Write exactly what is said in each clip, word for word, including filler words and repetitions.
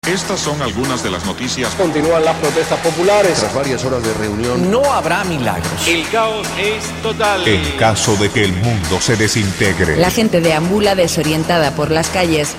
Estas son algunas de las noticias. Continúan las protestas populares. Tras varias horas de reunión, no habrá milagros. El caos es total. En caso de que el mundo se desintegre. La gente deambula desorientada por las calles.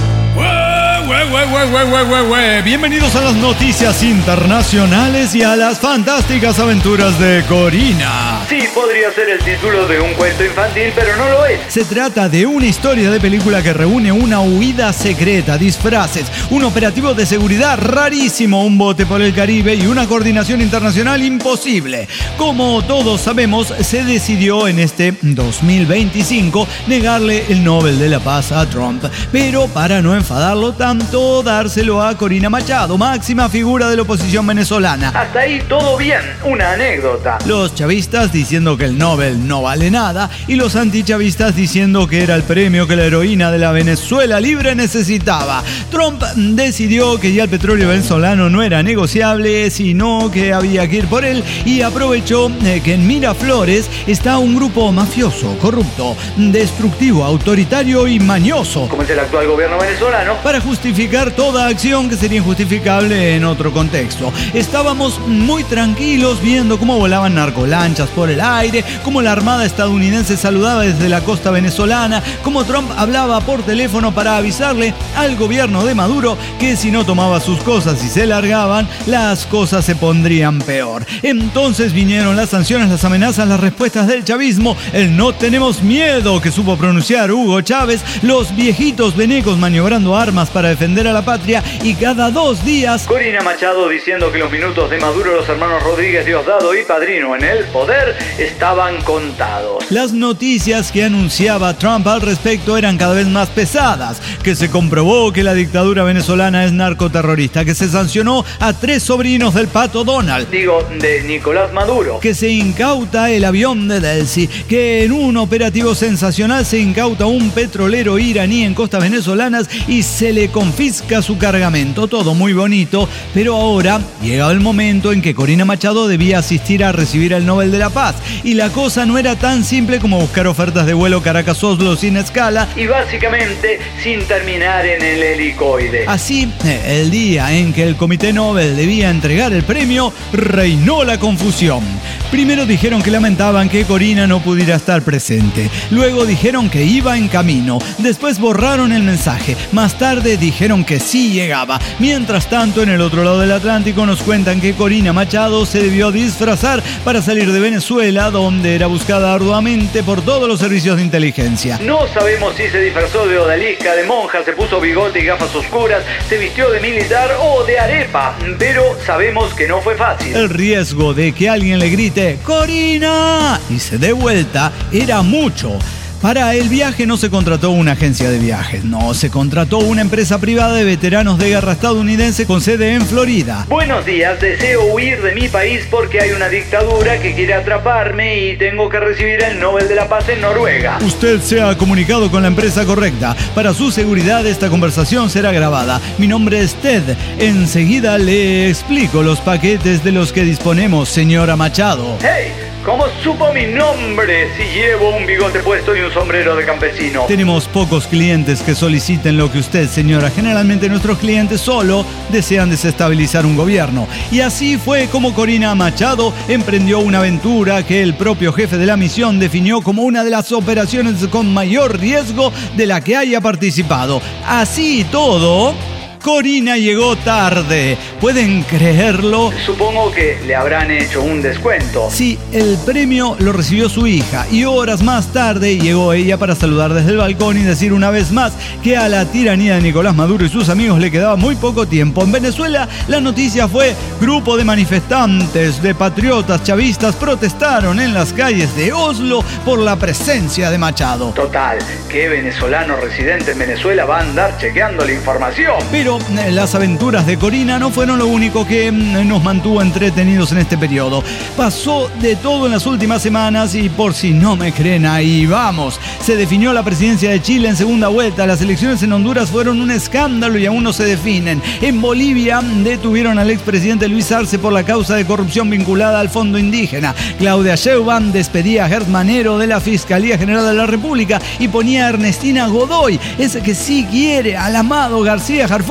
Ue, ue, ue, ue, ue, ue, ue. Bienvenidos a las noticias internacionales y a las fantásticas aventuras de Corina. Sí, podría ser el título de un cuento infantil, pero no lo es. Se trata de una historia de película que reúne una huida secreta, disfraces, un operativo de seguridad rarísimo, un bote por el Caribe y una coordinación internacional imposible. Como todos sabemos, se decidió en este dos mil veinticinco negarle el Nobel de la Paz a Trump, pero para no enfadarlo tanto, dárselo a Corina Machado, máxima figura de la oposición venezolana. Hasta ahí todo bien, una anécdota. Los chavistas diciendo que el Nobel no vale nada y los antichavistas diciendo que era el premio que la heroína de la Venezuela libre necesitaba. Trump decidió que ya el petróleo venezolano no era negociable, sino que había que ir por él, y aprovechó que en Miraflores está un grupo mafioso, corrupto, destructivo, autoritario y mañoso, como es el actual gobierno venezolano, para justificar toda acción que sería injustificable en otro contexto. Estábamos muy tranquilos viendo cómo volaban narcolanchas por el aire, cómo la armada estadounidense saludaba desde la costa venezolana, cómo Trump hablaba por teléfono para avisarle al gobierno de Maduro que si no tomaba sus cosas y se largaban, las cosas se pondrían peor. Entonces vinieron las sanciones, las amenazas, las respuestas del chavismo, el no tenemos miedo que supo pronunciar Hugo Chávez, los viejitos venecos maniobrando armas para defender a la patria, y cada dos días Corina Machado diciendo que los minutos de Maduro, los hermanos Rodríguez, Diosdado y Padrino en el poder estaban contados. Las noticias que anunciaba Trump al respecto eran cada vez más pesadas, que se comprobó que la dictadura venezolana es narcoterrorista, que se sancionó a tres sobrinos del Pato Donald, digo, de Nicolás Maduro, que se incauta el avión de Delcy, que en un operativo sensacional se incauta un petrolero iraní en costas venezolanas y se le confisca su cargamento. Todo muy bonito, pero ahora llega el momento en que Corina Machado debía asistir a recibir el Nobel de la Paz, y la cosa no era tan simple como buscar ofertas de vuelo Caracas-Oslo sin escala y básicamente sin terminar en el helicoide. Así, el día en que el Comité Nobel debía entregar el premio, reinó la confusión. Primero dijeron que lamentaban que Corina no pudiera estar presente. Luego dijeron que iba en camino. Después borraron el mensaje. Más tarde dijeron que sí llegaba. Mientras tanto, en el otro lado del Atlántico nos cuentan que Corina Machado se debió disfrazar para salir de Venezuela, donde era buscada arduamente por todos los servicios de inteligencia. No sabemos si se disfrazó de odalisca, de monja, se puso bigote y gafas oscuras, se vistió de militar o de arepa, pero sabemos que no fue fácil. El riesgo de que alguien le grite ¡Corina! y se dé vuelta era mucho. Para el viaje no se contrató una agencia de viajes, no, se contrató una empresa privada de veteranos de guerra estadounidense con sede en Florida. Buenos días, deseo huir de mi país porque hay una dictadura que quiere atraparme y tengo que recibir el Nobel de la Paz en Noruega. Usted se ha comunicado con la empresa correcta. Para su seguridad esta conversación será grabada. Mi nombre es Ted. Enseguida le explico los paquetes de los que disponemos, señora Machado. ¡Hey! ¿Cómo supo mi nombre si llevo un bigote puesto y un sombrero de campesino? Tenemos pocos clientes que soliciten lo que usted, señora. Generalmente nuestros clientes solo desean desestabilizar un gobierno. Y así fue como Corina Machado emprendió una aventura que el propio jefe de la misión definió como una de las operaciones con mayor riesgo de la que haya participado. Así y todo, Corina llegó tarde. ¿Pueden creerlo? Supongo que le habrán hecho un descuento. Sí, el premio lo recibió su hija y horas más tarde llegó ella para saludar desde el balcón y decir una vez más que a la tiranía de Nicolás Maduro y sus amigos le quedaba muy poco tiempo. En Venezuela la noticia fue: grupo de manifestantes, de patriotas chavistas protestaron en las calles de Oslo por la presencia de Machado. Total, ¿qué venezolano residente en Venezuela va a andar chequeando la información? Pero las aventuras de Corina no fueron lo único que nos mantuvo entretenidos en este periodo. Pasó de todo en las últimas semanas y, por si no me creen, ahí vamos. Se definió la presidencia de Chile en segunda vuelta. Las elecciones en Honduras fueron un escándalo y aún no se definen. En Bolivia detuvieron al expresidente Luis Arce por la causa de corrupción vinculada al fondo indígena. Claudia Sheinbaum despedía a Gerd Manero de la Fiscalía General de la República y ponía a Ernestina Godoy, ese que sí quiere, al amado García Harfuch,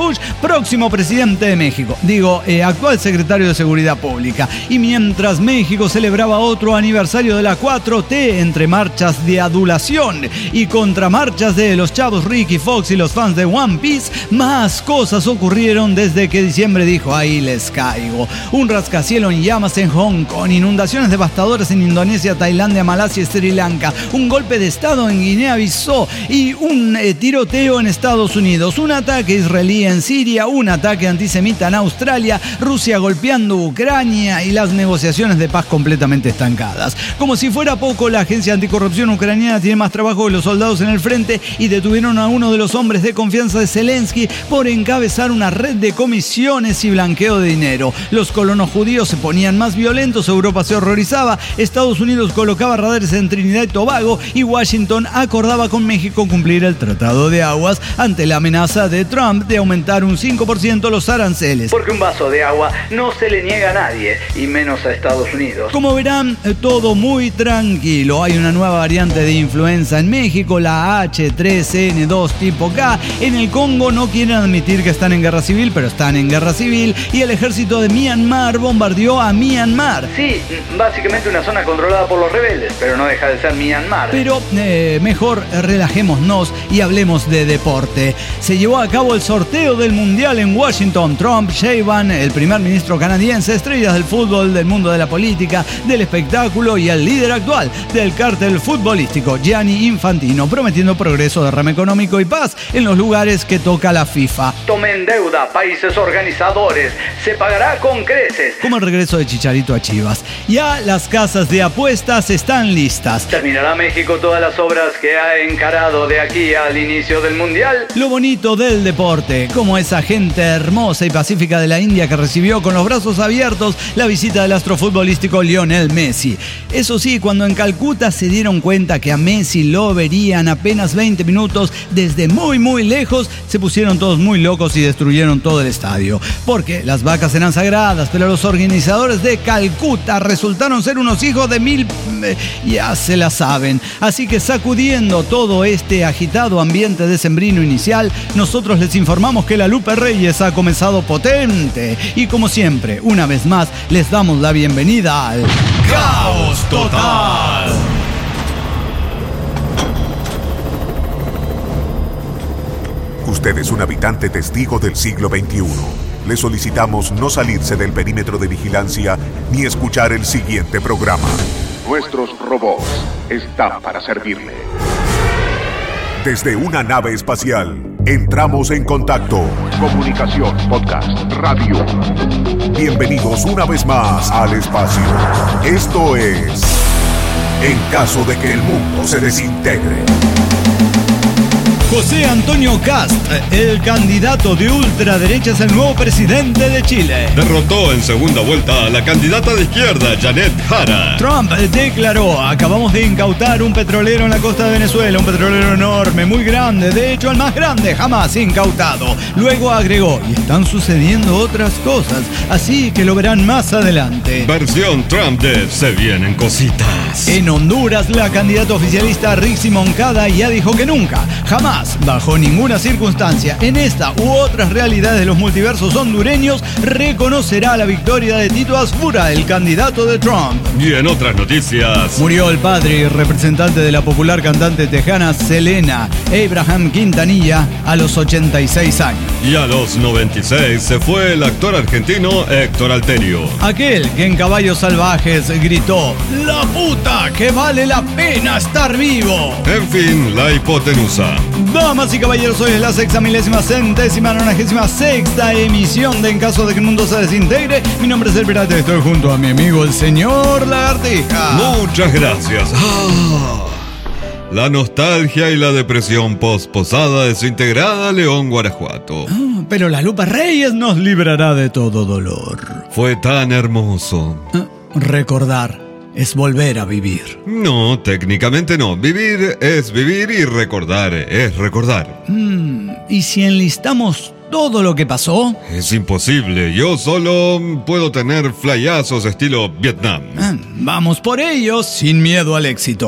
Bush, próximo presidente de México. Digo, eh, actual secretario de Seguridad Pública. Y mientras México celebraba otro aniversario de la cuatro T entre marchas de adulación y contramarchas de los chavos Ricky Fox y los fans de One Piece, más cosas ocurrieron desde que diciembre dijo: ahí les caigo. Un rascacielos en llamas en Hong Kong, inundaciones devastadoras en Indonesia, Tailandia, Malasia y Sri Lanka, un golpe de estado en Guinea-Bissau y un eh, tiroteo en Estados Unidos, un ataque israelí en Siria, un ataque antisemita en Australia, Rusia golpeando Ucrania y las negociaciones de paz completamente estancadas. Como si fuera poco, la agencia anticorrupción ucraniana tiene más trabajo que los soldados en el frente y detuvieron a uno de los hombres de confianza de Zelensky por encabezar una red de comisiones y blanqueo de dinero. Los colonos judíos se ponían más violentos, Europa se horrorizaba, Estados Unidos colocaba radares en Trinidad y Tobago y Washington acordaba con México cumplir el Tratado de Aguas ante la amenaza de Trump de aumentar un cinco por ciento los aranceles. Porque un vaso de agua no se le niega a nadie, y menos a Estados Unidos. Como verán, todo muy tranquilo. Hay una nueva variante de influenza en México, la H tres N dos tipo K. En el Congo no quieren admitir que están en guerra civil, pero están en guerra civil. Y el ejército de Myanmar bombardeó a Myanmar. Sí, básicamente una zona controlada por los rebeldes, pero no deja de ser Myanmar. Pero eh, mejor relajémonos y hablemos de deporte. Se llevó a cabo el sorteo del Mundial en Washington. Trump, Sheinbaum, el primer ministro canadiense, estrellas del fútbol, del mundo de la política, del espectáculo y el líder actual del cártel futbolístico, Gianni Infantino, prometiendo progreso, derrame económico y paz en los lugares que toca la FIFA. Tomen deuda, países organizadores, se pagará con creces. Como el regreso de Chicharito a Chivas. Ya las casas de apuestas están listas. ¿Terminará México todas las obras que ha encarado de aquí al inicio del Mundial? Lo bonito del deporte, como esa gente hermosa y pacífica de la India que recibió con los brazos abiertos la visita del astrofutbolístico Lionel Messi. Eso sí, cuando en Calcuta se dieron cuenta que a Messi lo verían apenas veinte minutos desde muy muy lejos, se pusieron todos muy locos y destruyeron todo el estadio. Porque las vacas eran sagradas, pero los organizadores de Calcuta resultaron ser unos hijos de mil... Eh, ya se la saben. Así que sacudiendo todo este agitado ambiente decembrino inicial, nosotros les informamos que la Lupe Reyes ha comenzado potente. Y como siempre, una vez más, les damos la bienvenida al Caos Total. Usted es un habitante testigo del siglo veintiuno. Le solicitamos no salirse del perímetro de vigilancia ni escuchar el siguiente programa. Nuestros robots están para servirle. Desde una nave espacial, entramos en contacto. Comunicación, podcast, radio. Bienvenidos una vez más al espacio. Esto es... En caso de que el mundo se desintegre. José Antonio Kast, el candidato de ultraderecha, es el nuevo presidente de Chile. Derrotó en segunda vuelta a la candidata de izquierda, Janet Jara. Trump declaró: acabamos de incautar un petrolero en la costa de Venezuela, un petrolero enorme, muy grande, de hecho el más grande jamás incautado. Luego agregó: y están sucediendo otras cosas, así que lo verán más adelante. Versión Trump de Se vienen cositas. En Honduras, la candidata oficialista Rixi Moncada ya dijo que nunca, jamás, bajo ninguna circunstancia, en esta u otras realidades de los multiversos hondureños, reconocerá la victoria de Tito Asfura, el candidato de Trump. Y en otras noticias, murió el padre y representante de la popular cantante tejana Selena, Abraham Quintanilla, a los ochenta y seis años. Y a los noventa y seis se fue el actor argentino Héctor Alterio. Aquel que en Caballos Salvajes gritó: ¡la puta que vale la pena estar vivo! En fin, la hipotenusa. Damas y caballeros, hoy es la sexta milésima centésima nonagésima sexta emisión de En caso de que el mundo se desintegre. Mi nombre es El Pirata y estoy junto a mi amigo el señor Lagartija. Muchas gracias. Ah, la nostalgia y la depresión posposada desintegrada, León, Guanajuato. Ah, pero la Lupa Reyes nos librará de todo dolor. Fue tan hermoso. Ah, recordar es volver a vivir. No, técnicamente no. Vivir es vivir y recordar es recordar. Mm, ¿y si enlistamos todo lo que pasó? Es imposible. Yo solo puedo tener flyazos estilo Vietnam. Ah, vamos por ellos sin miedo al éxito.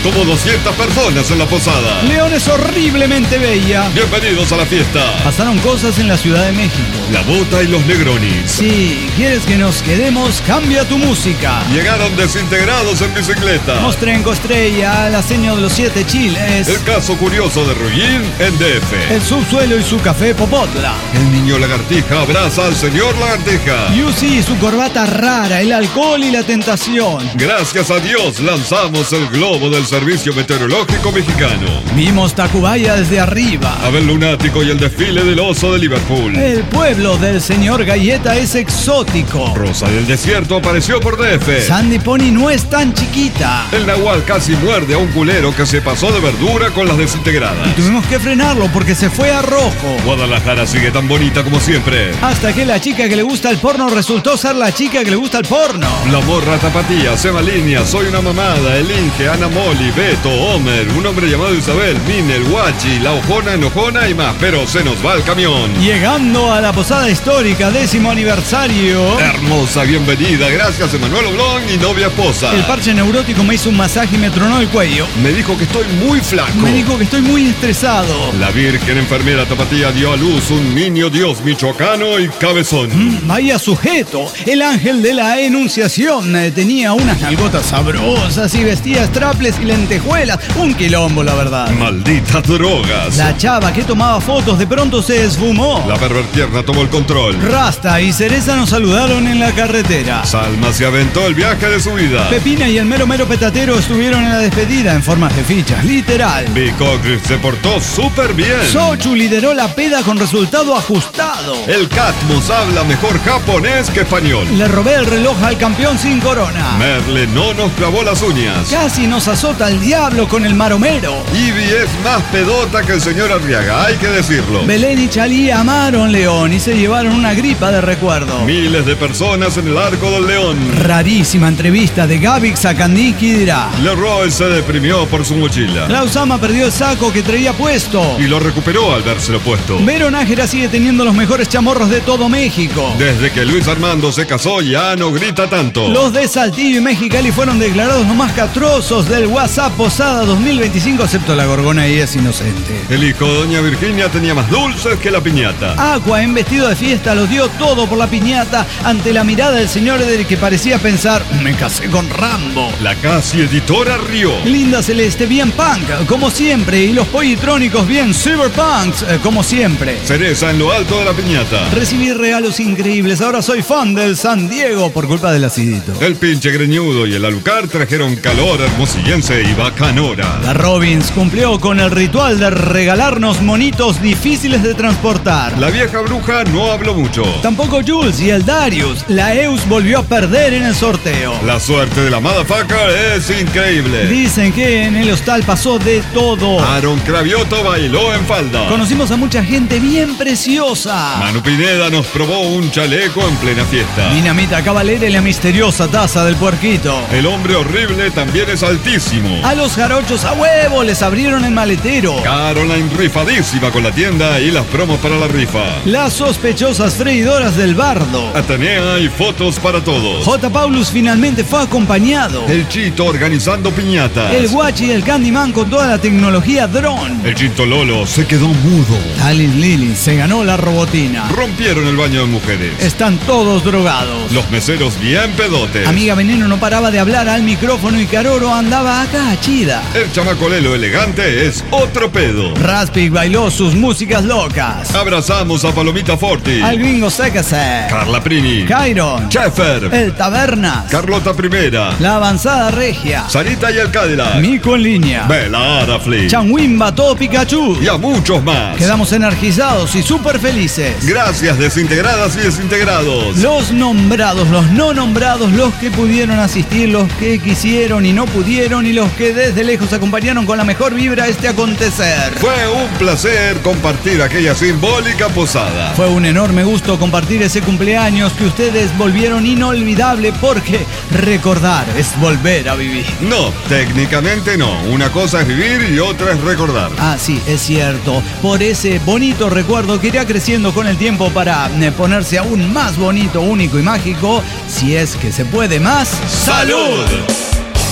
como doscientas personas en la posada. León es horriblemente bella. Bienvenidos a la fiesta. Pasaron cosas en la Ciudad de México. La Bota y los Negronis. Si quieres que nos quedemos, cambia tu música. Llegaron desintegrados en bicicleta. Mostrenco Estrella, la seño de los siete chiles. El caso curioso de Rullín en D F. El subsuelo y su café Popotla. El niño lagartija abraza al señor lagartija. Yusi y su corbata rara, el alcohol y la tentación. Gracias a Dios lanzamos el globo del Servicio Meteorológico Mexicano. Vimos Tacubaya desde arriba. Abel Lunático y el desfile del oso de Liverpool. El pueblo del señor Galleta es exótico. Rosa del Desierto apareció por D F. Sandy Pony no es tan chiquita. El Nahual casi muerde a un culero que se pasó de verdura con las desintegradas. Y tuvimos que frenarlo porque se fue a rojo. Guadalajara sigue tan bonita como siempre. Hasta que la chica que le gusta el porno resultó ser la chica que le gusta el porno. La morra tapatía, Seba Línea, Soy una mamada, El Inge, Ana Moli, Beto, Homer, un hombre llamado Isabel, Mine, el Guachi, la Ojona, Enojona y más, pero se nos va el camión. Llegando a la posada histórica, décimo aniversario. Hermosa bienvenida, gracias Emanuel Oblón y novia esposa. El parche neurótico me hizo un masaje y me tronó el cuello. Me dijo que estoy muy flaco. Me dijo que estoy muy estresado. La virgen enfermera tapatía dio a luz un niño Dios michoacano y cabezón. Mm, vaya sujeto, el ángel de la enunciación. Eh, tenía unas nalgotas sabrosas y vestía straples y lentejuelas. Un quilombo, la verdad. Malditas drogas. La chava que tomaba fotos de pronto se esfumó. La pervertierna tomó el control. Rasta y Cereza nos saludaron en la carretera. Salma se aventó el viaje de su vida. Pepina y el mero mero petatero estuvieron en la despedida en forma de fichas, literal. Bicocris se portó súper bien. Sochu lideró la peda con resultado ajustado. El Catmus habla mejor japonés que español. Le robé el reloj al campeón sin corona. Merle no nos clavó las uñas. Casi nos azota el diablo con el maromero. Ivy es más pedota que el señor Arriaga, hay que decirlo. Belén y Chalí amaron León y se llevaron una gripa de recuerdo. Miles de personas en el Arco del León. Rarísima entrevista de Gaby Sakandiki dirá. Leroy se deprimió por su mochila. Lausama perdió el saco que traía puesto. Y lo recuperó al vérselo puesto. Vero Nájera sigue teniendo los mejores chamorros de todo México. Desde que Luis Armando se casó ya no grita tanto. Los de Saltillo y Mexicali fueron declarados los más catrosos del WhatsApp Posada dos mil veinticinco, excepto la Gorgona y es inocente. El hijo de doña Virginia tenía más dulces que la piñata. Aqua, en vestido de fiesta, los dio todo por la piñata ante la mirada del señor del que parecía pensar, me casé con Rambo. La casi editora rió. Linda Celeste, bien punk, como siempre, y los pollitrónicos bien cyberpunks, eh, como siempre. Cereza en lo alto de la piñata. Recibí regalos increíbles, ahora soy fan del San Diego por culpa del acidito. El pinche greñudo y el alucar trajeron calor hermosillense y bacanora. La Robbins cumplió con el ritual de regalarnos monitos difíciles de transportar. La vieja bruja no habló mucho. Tampoco Jules y el Darius. La Eus volvió a perder en el sorteo. La suerte de la motherfucker es increíble. Dicen que en el hostal pasó de todo. Aaron Cravioto bailó en falda. Conocimos a mucha gente bien preciosa. Manu Pineda nos probó un chaleco en plena fiesta. Dinamita Cavalera y la misteriosa taza del puerquito. El hombre horrible también es altísimo. A los jarochos a huevo les abrieron el maletero. Caroline rifadísima con la tienda y las promos para la rifa. Las sospechosas freidoras del bardo. Atenea y fotos para todos. J. Paulus finalmente fue acompañado. El Chito organizando piñatas. El Guachi y el Candyman con toda la tecnología dron. El Chito Lolo se quedó mudo. Alice Lily se ganó la robotina. Rompieron el baño de mujeres. Están todos drogados. Los meseros bien pedotes. Amiga Veneno no paraba de hablar al micrófono y Caroro andaba acá chida. El chamacolelo elegante es otro pedo. Raspig bailó sus músicas locas. Abrazamos a Palomita Forti. Al gringo Séquese. Carla Prini. Cairon. Sheffer. El Tabernas. Carlota Primera. La Avanzada Regia. Sarita y el Cadillac. Mico en línea. Bela Arafli. Changuimba, todo Pikachu. Y a muchos más. Quedamos energizados y súper felices. Gracias, desintegradas y desintegrados. Los nombrados, los no nombrados, los que pudieron asistir, los que quisieron y no pudieron y los que desde lejos acompañaron con la mejor vibra a este acontecer. Fue un placer compartir aquella simbólica posada. Fue un enorme gusto compartir ese cumpleaños que ustedes volvieron inolvidable porque recordar es volver a vivir. No, técnicamente no. Una cosa es vivir y otra es recordar. Ah, sí, es cierto. Por ese bonito recuerdo que irá creciendo con el tiempo para ponerse aún más bonito, único y mágico, si es que se puede más. ¡Salud!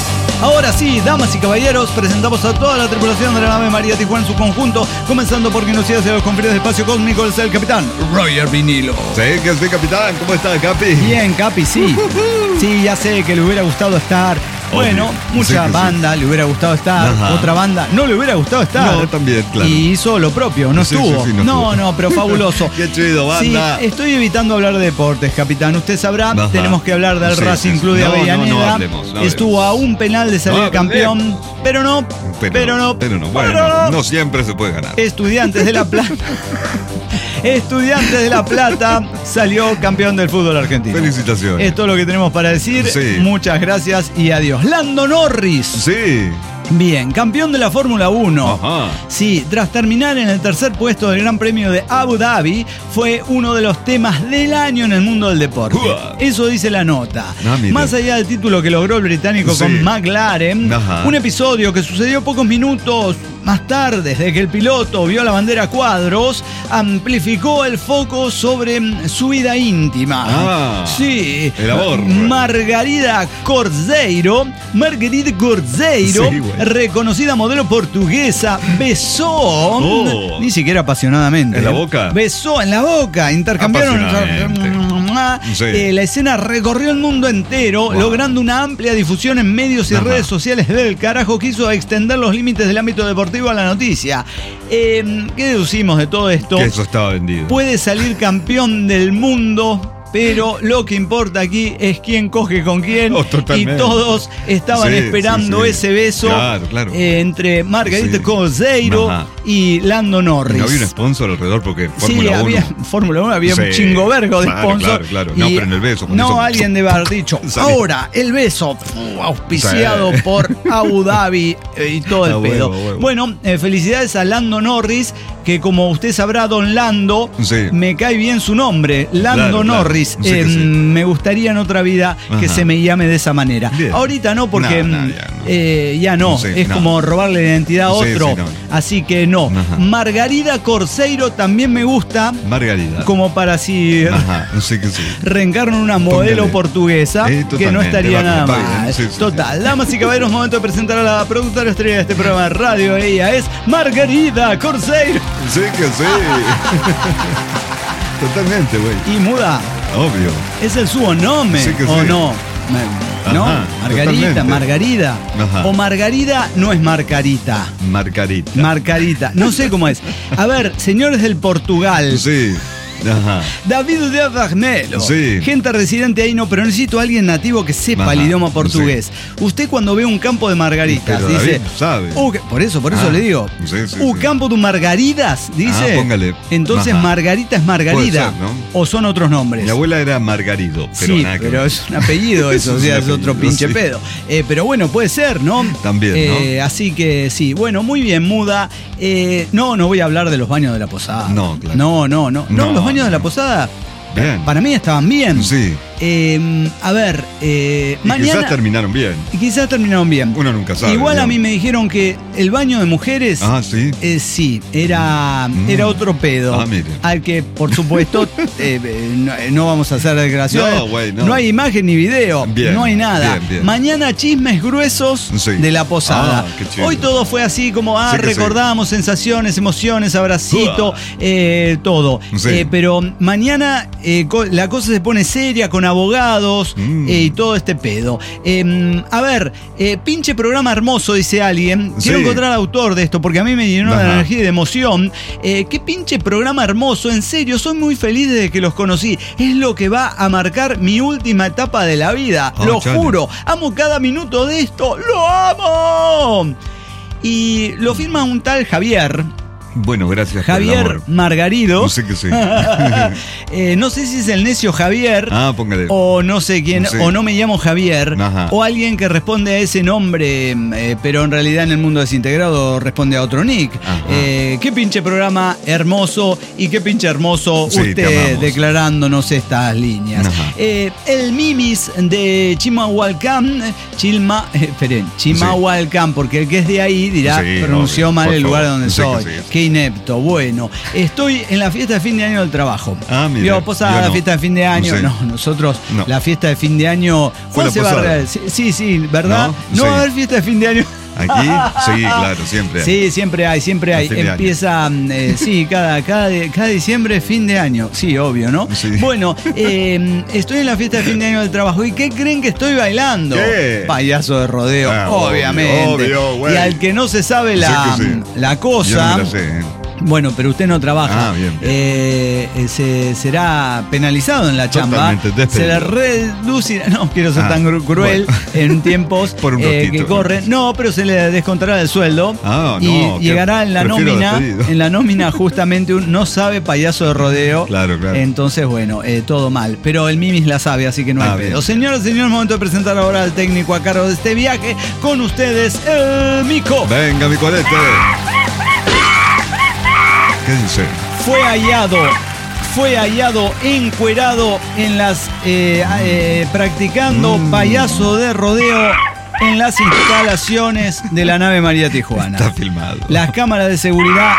Ahora sí, damas y caballeros, presentamos a toda la tripulación de la nave María Tijuana en su conjunto, comenzando por quien nos sigue hacia los confines del espacio cósmico, es el capitán Roger Vinilo. Sí, que sí, capitán. ¿Cómo está, Capi? Bien, Capi, sí. Sí, ya sé que le hubiera gustado estar. Bueno, mucha sí banda sí. le hubiera gustado estar, Ajá. otra banda no le hubiera gustado estar. No, también, claro. Y hizo lo propio, no Sí, estuvo. sí, sí, no no, estuvo. no, pero fabuloso. Qué chido, banda. Sí, estoy evitando hablar de deportes, capitán. Usted sabrá, Ajá. tenemos que hablar del Sí, Racing sí, sí. Club de No, no, no Avellaneda. hablemos, no Estuvo hablemos. a un penal de salir No campeón, pero no, Pero, pero no, Pero no. Bueno, pero no. no siempre se puede ganar. Estudiantes de La Plata. Estudiantes de La Plata salió campeón del fútbol argentino. Felicitaciones. Es todo lo que tenemos para decir. Sí. Muchas gracias y adiós. Lando Norris. Sí. Bien, campeón de la Fórmula uno. Ajá. Sí, tras terminar en el tercer puesto del Gran Premio de Abu Dhabi, fue uno de los temas del año en el mundo del deporte. Uah. Eso dice la nota. Ah, mire. Más allá del título que logró el británico Sí. con McLaren, Ajá. un episodio que sucedió pocos minutos más tarde, desde que el piloto vio la bandera a cuadros, amplificó el foco sobre mm, su vida íntima. Ah, sí. el amor. Margarida Cordeiro, Margarida Cordeiro, Sí, güey. reconocida modelo portuguesa, besó, Oh. ni siquiera apasionadamente. ¿En la boca? Besó en la boca, intercambiaron. Apasionadamente. Sí. Eh, la escena recorrió el mundo entero, Wow. logrando una amplia difusión en medios y Ajá. redes sociales del carajo que hizo extender los límites del ámbito deportivo a la noticia. Eh, ¿Qué deducimos de todo esto? Que eso estaba vendido. Puede salir campeón del mundo, pero lo que importa aquí es quién coge con quién. Oh, totalmente. Y todos estaban Sí, esperando sí, sí. ese beso Claro, claro. eh, entre Margarita Sí. Cordeiro Ajá. y Lando Norris. No había un sponsor alrededor porque Sí, Fórmula uno. había Fórmula uno, había un Sí, chingo vergo de claro, sponsor. claro, claro. No, Y pero en el beso, con No, eso- alguien debe haber dicho. Salí. Ahora, el beso, fu, auspiciado Sí. por Abu Dhabi eh, y todo el A pedo. huevo, a huevo. Bueno, eh, felicidades a Lando Norris, que como usted sabrá, don Lando, Sí. me cae bien su nombre, Lando Claro, claro. Norris. Sí Eh, que sí. Me gustaría en otra vida que Ajá. se me llame de esa manera. Bien. Ahorita no, porque No, no, mm, ya no. eh, ya no, Sí, es no. como robarle la identidad a Sí, otro. sí, no. Así que no. Ajá. Margarida Cordeiro también me gusta, Margarida. como para si Ajá, no sé qué sí. reencarno en una modelo Póngale. portuguesa, Eh, que no totalmente, estaría va bien, nada va bien. mal. Sí, sí, Total. Damas y caballeros, momento de presentar a la productora estrella de este programa de radio. Ella es Margarida Cordeiro. Sí que sí. Totalmente, güey. Y muda, Obvio. ¿es el su nombre Sí que o sí. no? Ma- ¿No? Ajá, Margarita, totalmente. Margarida. Ajá. O Margarida no es Margarita. Margarita. Margarita. No sé cómo es. A ver, señores del Portugal. Sí. Ajá. David de Avarnelo. Sí. Gente residente ahí no, pero necesito a alguien nativo que sepa Ajá, el idioma portugués. Usted cuando ve un campo de margaritas Pero dice. David sabe. "Uh, que-". Por eso, por eso Ah, le digo. sí, sí, "Uh, sí. campo de margaridas", dice. Ah, póngale. Entonces Ajá. Margarita es Margarida. Puede ser, ¿no? O son otros nombres. Mi abuela era Margarido, pero sí, nada que pero ver. es un apellido eso, o Es sea, un es otro apellido, pinche sí. pedo. Eh, pero bueno, puede ser, ¿no? También, ¿no? Eh, así que sí, bueno, muy bien, muda. Eh, no, no voy a hablar de los baños de la posada. No, claro. No, no, no. No, No, los baños de la no. posada, Bien. para mí estaban bien. Sí. Eh, a ver, eh, Y mañana. quizás terminaron bien. y quizás terminaron bien. Uno nunca sabe. Igual a digamos. mí me dijeron que el baño de mujeres. Ah, sí. Eh, sí, era, Mm. era otro pedo. Ah, mire. Al que, por supuesto, eh, eh, no, no vamos a hacer declaraciones. No, güey, no. hay imagen ni video. Bien, no hay nada. bien, bien. Mañana chismes gruesos Sí. de la posada. Ah, qué chido. Hoy todo fue así como, ah, Sí que sí. recordamos sensaciones, emociones, abracito, Uah. eh, todo. Sí. Eh, pero mañana eh, co- la cosa se pone seria con abogados Mm. eh, y todo este pedo. Eh, a ver, eh, pinche programa hermoso, dice alguien. Quiero Sí. encontrar al autor de esto porque a mí me llenó de Ajá. energía y de emoción. Eh, qué pinche programa hermoso, en serio, soy muy feliz desde que los conocí. Es lo que va a marcar mi última etapa de la vida, Ah, lo chale. juro. Amo cada minuto de esto, lo amo. Y lo firma un tal Javier. Bueno, gracias. por el Javier amor. Margarido. No sé qué sí. Eh, no sé si es el necio Javier. Ah, póngale. O no sé quién, Sí. o no me llamo Javier, Ajá. o alguien que responde a ese nombre, eh, pero en realidad en el mundo desintegrado responde a otro nick. Ajá. Eh, qué pinche programa hermoso y qué pinche hermoso Sí, te usted amamos. declarándonos estas líneas. Ajá. Eh, el Mimis de Chimahualcán, Chilma, eh, esperen, Chimahualcán, porque el que es de ahí dirá, Sí, pronunció obvio, mal por el lugar favor. donde Sí que soy. sí. Qué inepto. Bueno, estoy en la fiesta de fin de año del trabajo. Ah, mira. Digo, posada, no. la fiesta de fin de año. No, sé. no nosotros, no. la fiesta de fin de año. Fue la se va a posada. re- sí, sí, sí, ¿verdad? No, No, sí. va a haber fiesta de fin de año. Aquí, sí, claro, siempre hay. Sí, siempre hay, siempre A hay. fin de año. Empieza, eh, sí, cada, cada, cada diciembre es fin de año. Sí, obvio, ¿no? Sí. Bueno, eh, estoy en la fiesta de fin de año del trabajo. ¿Y qué creen que estoy bailando? ¿Qué? Payaso de rodeo, Ah, obviamente. obvio, obvio, güey. Y al que no se sabe la, Sí que sí. la Yo cosa. no me la sé, ¿eh? Bueno, pero usted no trabaja. Ah, bien, bien. Eh, eh, se, será penalizado en la chamba. Totalmente despedido. Se le reducirá. No quiero ser Ah, tan cru- cruel bueno. en tiempos Por un eh, ratito. que corren. No, pero se le descontará el sueldo. Ah, y no, que llegará en la prefiero nómina. despedido. En la nómina, justamente un no sabe payaso de rodeo. Claro, claro. Entonces, bueno, eh, todo mal. Pero el Mimis la sabe, así que no Ah, hay pedo. bien. Señoras y señores, momento de presentar ahora al técnico a cargo de este viaje. Con ustedes, el Mico. Venga, mi colete. ¿Qué dice? Fue hallado, fue hallado encuerado en las eh, eh, practicando Mm. payaso de rodeo en las instalaciones de la nave María Tijuana. Está filmado. Las cámaras de seguridad.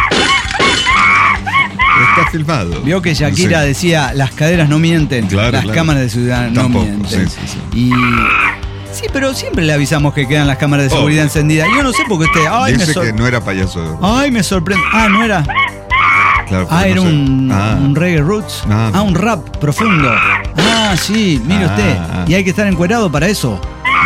Está filmado. Vio que Shakira Sí. decía, las caderas no mienten, Claro, las claro. cámaras de seguridad no Tampoco, mienten. sí, sí, sí. Y sí, pero siempre le avisamos que quedan las cámaras de seguridad Obvio. encendidas. Yo no sé por qué usted. Ay, me Dice sor- que no era payaso de rodeo. Ay, me sorprende. Ah, no era. Claro, Ah, porque era no sé. un, Ah. un reggae roots. Ah. Ah, un rap profundo. Ah, sí, mire Ah, usted. ah. Y hay que estar encuerado para eso.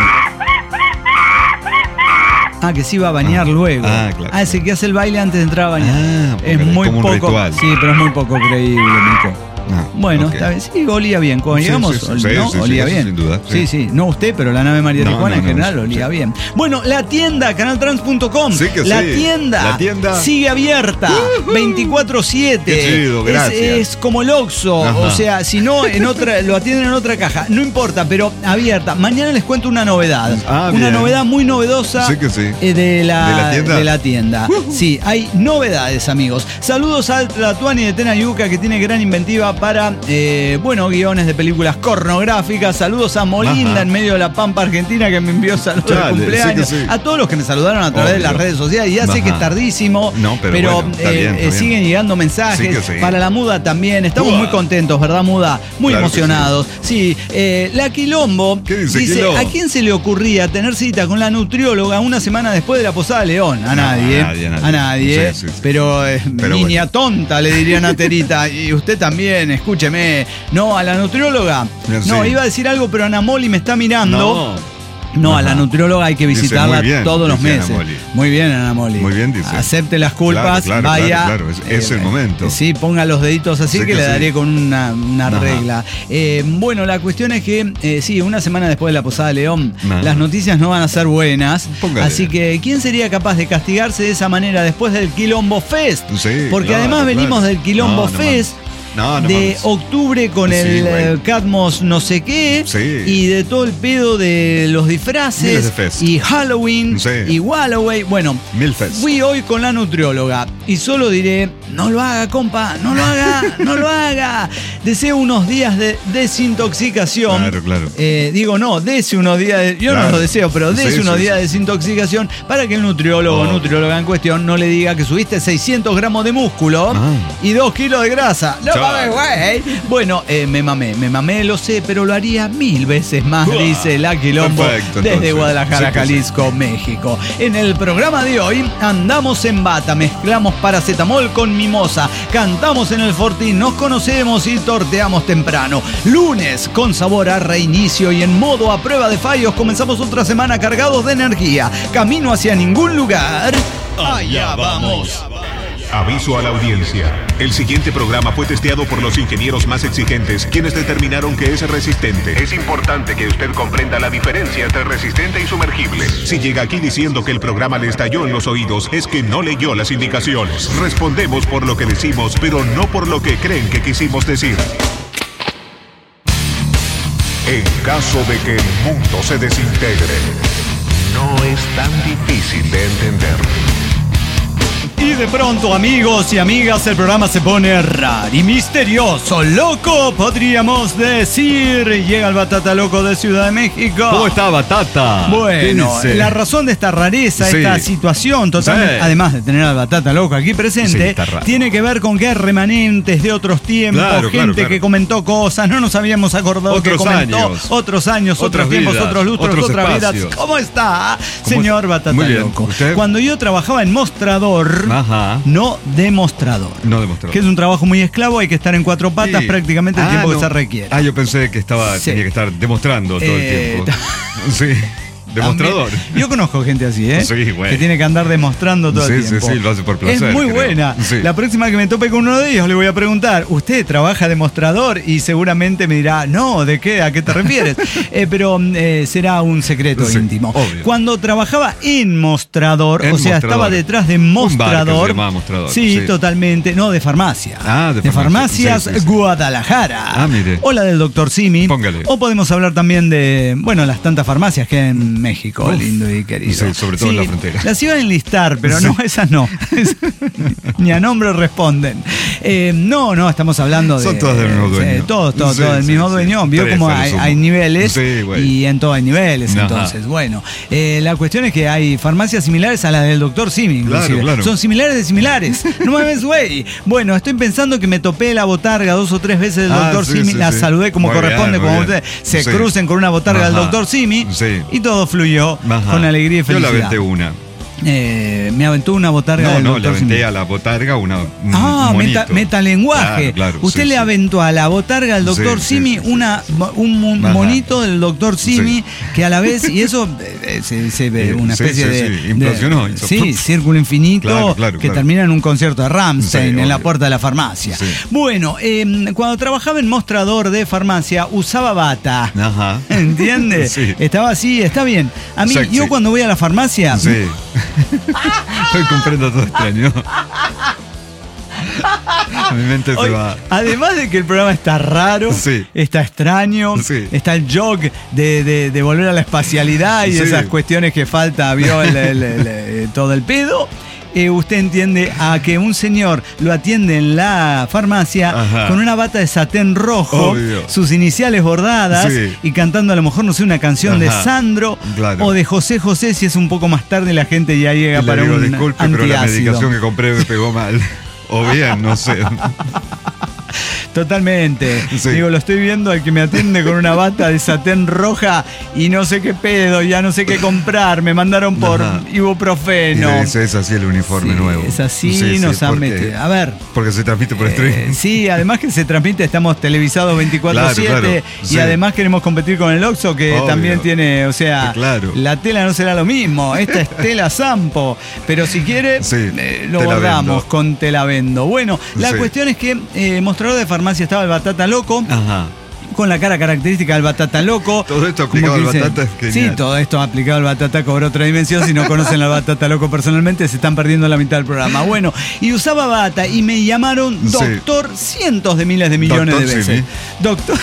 Ah, que se iba a bañar Ah. luego. Ah, claro. Ah, ese que hace el baile antes de entrar a bañar. Ah, porque es es muy como un poco. ritual. Sí, pero es muy poco creíble, Nico. Ah, Bueno, ok. está bien. Sí, olía bien. Cuando Sí, llegamos, sí, sí, ol- sí, ¿no? sí, sí, olía eso bien. sin duda, Sí, sí. sí. No usted, pero la nave María No, Tijuana no, en no, general sí, olía sí. bien. Bueno, la tienda, canaltrans punto com. Sí que la sí. tienda. La tienda. Sigue abierta. veinticuatro siete. Qué chido, Es- gracias. Es, como el Oxxo. Ajá. O sea, si no, en otra, lo atienden en otra caja. No importa, pero abierta. Mañana les cuento una novedad. Ah, una bien. novedad muy novedosa. Sí que sí. eh, De la, ¿De la tienda? de la tienda. Sí, hay novedades, amigos. Saludos a Tlatuani de Tenayuca, que tiene gran inventiva para, eh, bueno, guiones de películas pornográficas. Saludos a Molinda, Ajá. en medio de la Pampa Argentina, que me envió saludos de Dale, cumpleaños. sí que sí. A todos los que me saludaron a través de Obvio. las redes sociales. Ya sé Ajá. que es tardísimo, No, pero bueno, está eh, bien, está eh, bien. siguen llegando mensajes. Sí que sí. Para la Muda también. Estamos Uah. muy contentos, ¿verdad, Muda? Muy Claro que emocionados. Sí, eh, la Quilombo ¿Qué dice Quilombo? ¿a quién se le ocurría tener cita con la nutrióloga una semana después de la posada de León? A No, nadie. a nadie, a nadie. A nadie. Sí, sí, sí. Pero, eh, Pero niña bueno. tonta, le diría Naterita. Y usted también, escúcheme. No, a la nutrióloga. Sí. No, iba a decir algo, pero Ana Moli me está mirando. No. No, a Ajá. la nutrióloga hay que Dice, visitarla muy bien, todos los dice meses. Ana Moli. Muy bien, Ana Moli. Muy bien, dice. Acepte las culpas, Claro, claro, vaya. claro, claro, es- es el momento. Sí, ponga los deditos así Sí que, que le sí. daré con una, una Ajá. regla. Eh, bueno, la cuestión es que, eh, sí, una semana después de la posada de León, Ajá. las noticias no van a ser buenas. Póngale. Así que, ¿quién sería capaz de castigarse de esa manera después del Quilombo Fest? Sí, Porque claro, además venimos claro. del Quilombo No, no Fest. No, no de mames. octubre con Sí, el güey. eh, Catmos no sé qué Sí. y de todo el pedo de los Miles disfraces de fest. y Halloween Sí. y Walloway. Bueno, Mil fest. fui hoy con la nutrióloga y solo diré, no lo haga, compa, no lo haga, no lo haga. Deseo unos días de desintoxicación. Claro, claro. Eh, digo, no, dese unos días, de- yo no Claro. lo deseo, pero dese Sí, unos sí, días sí. de desintoxicación para que el nutriólogo o Oh. nutrióloga en cuestión no le diga que subiste seiscientos gramos de músculo Ah. y dos kilos de grasa. No Chale. mames, güey. Bueno, eh, me mamé, me mamé, lo sé, pero lo haría mil veces más, Uah. dice la Quilombo Perfecto, desde entonces. Guadalajara, Sí que sí. Jalisco, México. En el programa de hoy andamos en bata, mezclamos paracetamol con mimosa, cantamos en el Fortín, nos conocemos y torteamos temprano. Lunes con sabor a reinicio y en modo a prueba de fallos comenzamos otra semana cargados de energía. Camino hacia ningún lugar. Allá vamos. Aviso a la audiencia. El siguiente programa fue testeado por los ingenieros más exigentes, quienes determinaron que es resistente. Es importante que usted comprenda la diferencia entre resistente y sumergible. Si llega aquí diciendo que el programa le estalló en los oídos, es que no leyó las indicaciones. Respondemos por lo que decimos, pero no por lo que creen que quisimos decir. En caso de que el mundo se desintegre, no es tan difícil de entender. Y de pronto, amigos y amigas, el programa se pone raro y misterioso, loco, podríamos decir. Llega el Batata Loco de Ciudad de México. ¿Cómo está, Batata? Bueno, la razón de esta rareza, sí. esta situación, totalmente, sí. además de tener al Batata Loco aquí presente, sí, tiene que ver con que hay remanentes de otros tiempos, claro, gente claro, claro. que comentó cosas, no nos habíamos acordado otros que comentó años. otros años, otros, otros tiempos, vidas, otros lustros, otros otras espacios. vidas. ¿Cómo está, ¿Cómo señor está? Batata Muy Loco? Bien. ¿Usted? Cuando yo trabajaba en mostrador, Ajá. no demostrador. No demostrador. Que es un trabajo muy esclavo, hay que estar en cuatro patas sí. prácticamente el ah, tiempo no. que se requiere. Ah, yo pensé que estaba sí. tenía que estar demostrando todo eh, el tiempo. Sí. Demostrador. También. Yo conozco gente así, ¿eh? Sí, bueno. Que tiene que andar demostrando todo sí, el tiempo. Sí, sí, lo hace por placer. Es muy creo. buena. Sí. La próxima que me tope con uno de ellos le voy a preguntar, ¿usted trabaja de mostrador? Y seguramente me dirá, no, ¿de qué? ¿A qué te refieres? eh, pero eh, será un secreto sí, íntimo. Obvio. Cuando trabajaba en mostrador, en o sea, mostrador. estaba detrás de mostrador. Un bar que se llamaba mostrador. Sí, sí, totalmente. No, de farmacia. Ah, de, de farmacia. farmacias sí, sí, sí. Guadalajara. Ah, mire. O la del doctor Simi. Póngale. O podemos hablar también de, bueno, las tantas farmacias que hay en México. Uf. Lindo y querido. Sí, sobre todo sí, en la frontera. Las iban a enlistar, pero sí. no, esas no. Ni a nombre responden. Eh, no, no, estamos hablando de... Son todas del mismo dueño. Eh, todos, todos, sí, todo del sí, mismo sí. dueño. Vio Tres, como hay, hay niveles sí, y en todo hay niveles. Ajá. Entonces, bueno. Eh, la cuestión es que hay farmacias similares a la del doctor Simi, inclusive. Claro, claro. Son similares de similares. No me ves, güey. Bueno, estoy pensando que me topé la botarga dos o tres veces del ah, doctor sí, Simi. Sí, la sí. saludé como muy corresponde, bien, como ustedes se sí. crucen con una botarga Ajá. del doctor Simi. Sí. Y todo fluyó Ajá. con alegría y felicidad. Yo la aventé una. Eh, me aventó una botarga no, del no, doctor le aventé Simi. a la botarga una, un Ah, monito. meta, metalenguaje. Claro, claro, Usted sí, le sí. aventó a la botarga del doctor sí, Simi sí, sí, una, sí. un, un monito del doctor Simi sí. que a la vez, y eso eh, se, se ve una especie sí, sí, de, sí. Implosionó, de sí, círculo infinito claro, claro, que claro. termina en un concierto de Rammstein sí, en la puerta de la farmacia. Sí. Bueno, eh, cuando trabajaba en mostrador de farmacia usaba bata. Ajá. ¿Entiende? Sí. Estaba así, está bien. A mí, Sexy. yo cuando voy a la farmacia... Sí. Estoy comprendo todo extraño. Mi mente se Hoy, va. Además de que el programa está raro, sí. está extraño, sí. está el jog de, de, de volver a la espacialidad y sí. esas cuestiones que falta, vio el, el, el, el, todo el pedo. Eh, usted entiende a que un señor lo atiende en la farmacia Ajá. con una bata de satén rojo, Obvio. sus iniciales bordadas sí. y cantando a lo mejor, no sé, una canción Ajá. de Sandro claro. o de José José, si es un poco más tarde la gente ya llega y para digo, un disculpe, antiácido. Pero la medicación que compré me pegó mal. O bien, no sé. Totalmente. Sí. Digo, lo estoy viendo al que me atiende con una bata de satén roja y no sé qué pedo, ya no sé qué comprar. Me mandaron por Ajá. ibuprofeno. Es, es así el uniforme sí, nuevo. Es así, sí, nos sí, han porque, metido. A ver. Porque se transmite por streaming. Eh, sí, además que se transmite, estamos televisados veinticuatro siete claro, claro. y sí. además queremos competir con el Oxxo, que Obvio. también tiene, o sea, claro. la tela no será lo mismo. Esta es tela Sampo, pero si quiere, sí, eh, lo bordamos con telavendo. Bueno, la sí. cuestión es que eh, mostrador de farmacia estaba el Batata Loco. Ajá. Con la cara característica del Batata Loco. Todo esto aplicado al Batata es genial. Sí, todo esto aplicado al Batata cobra otra dimensión. Si no conocen al Batata Loco personalmente, se están perdiendo la mitad del programa. Bueno, y usaba bata y me llamaron sí. doctor cientos de miles de millones doctor, de veces. Sí, doctor.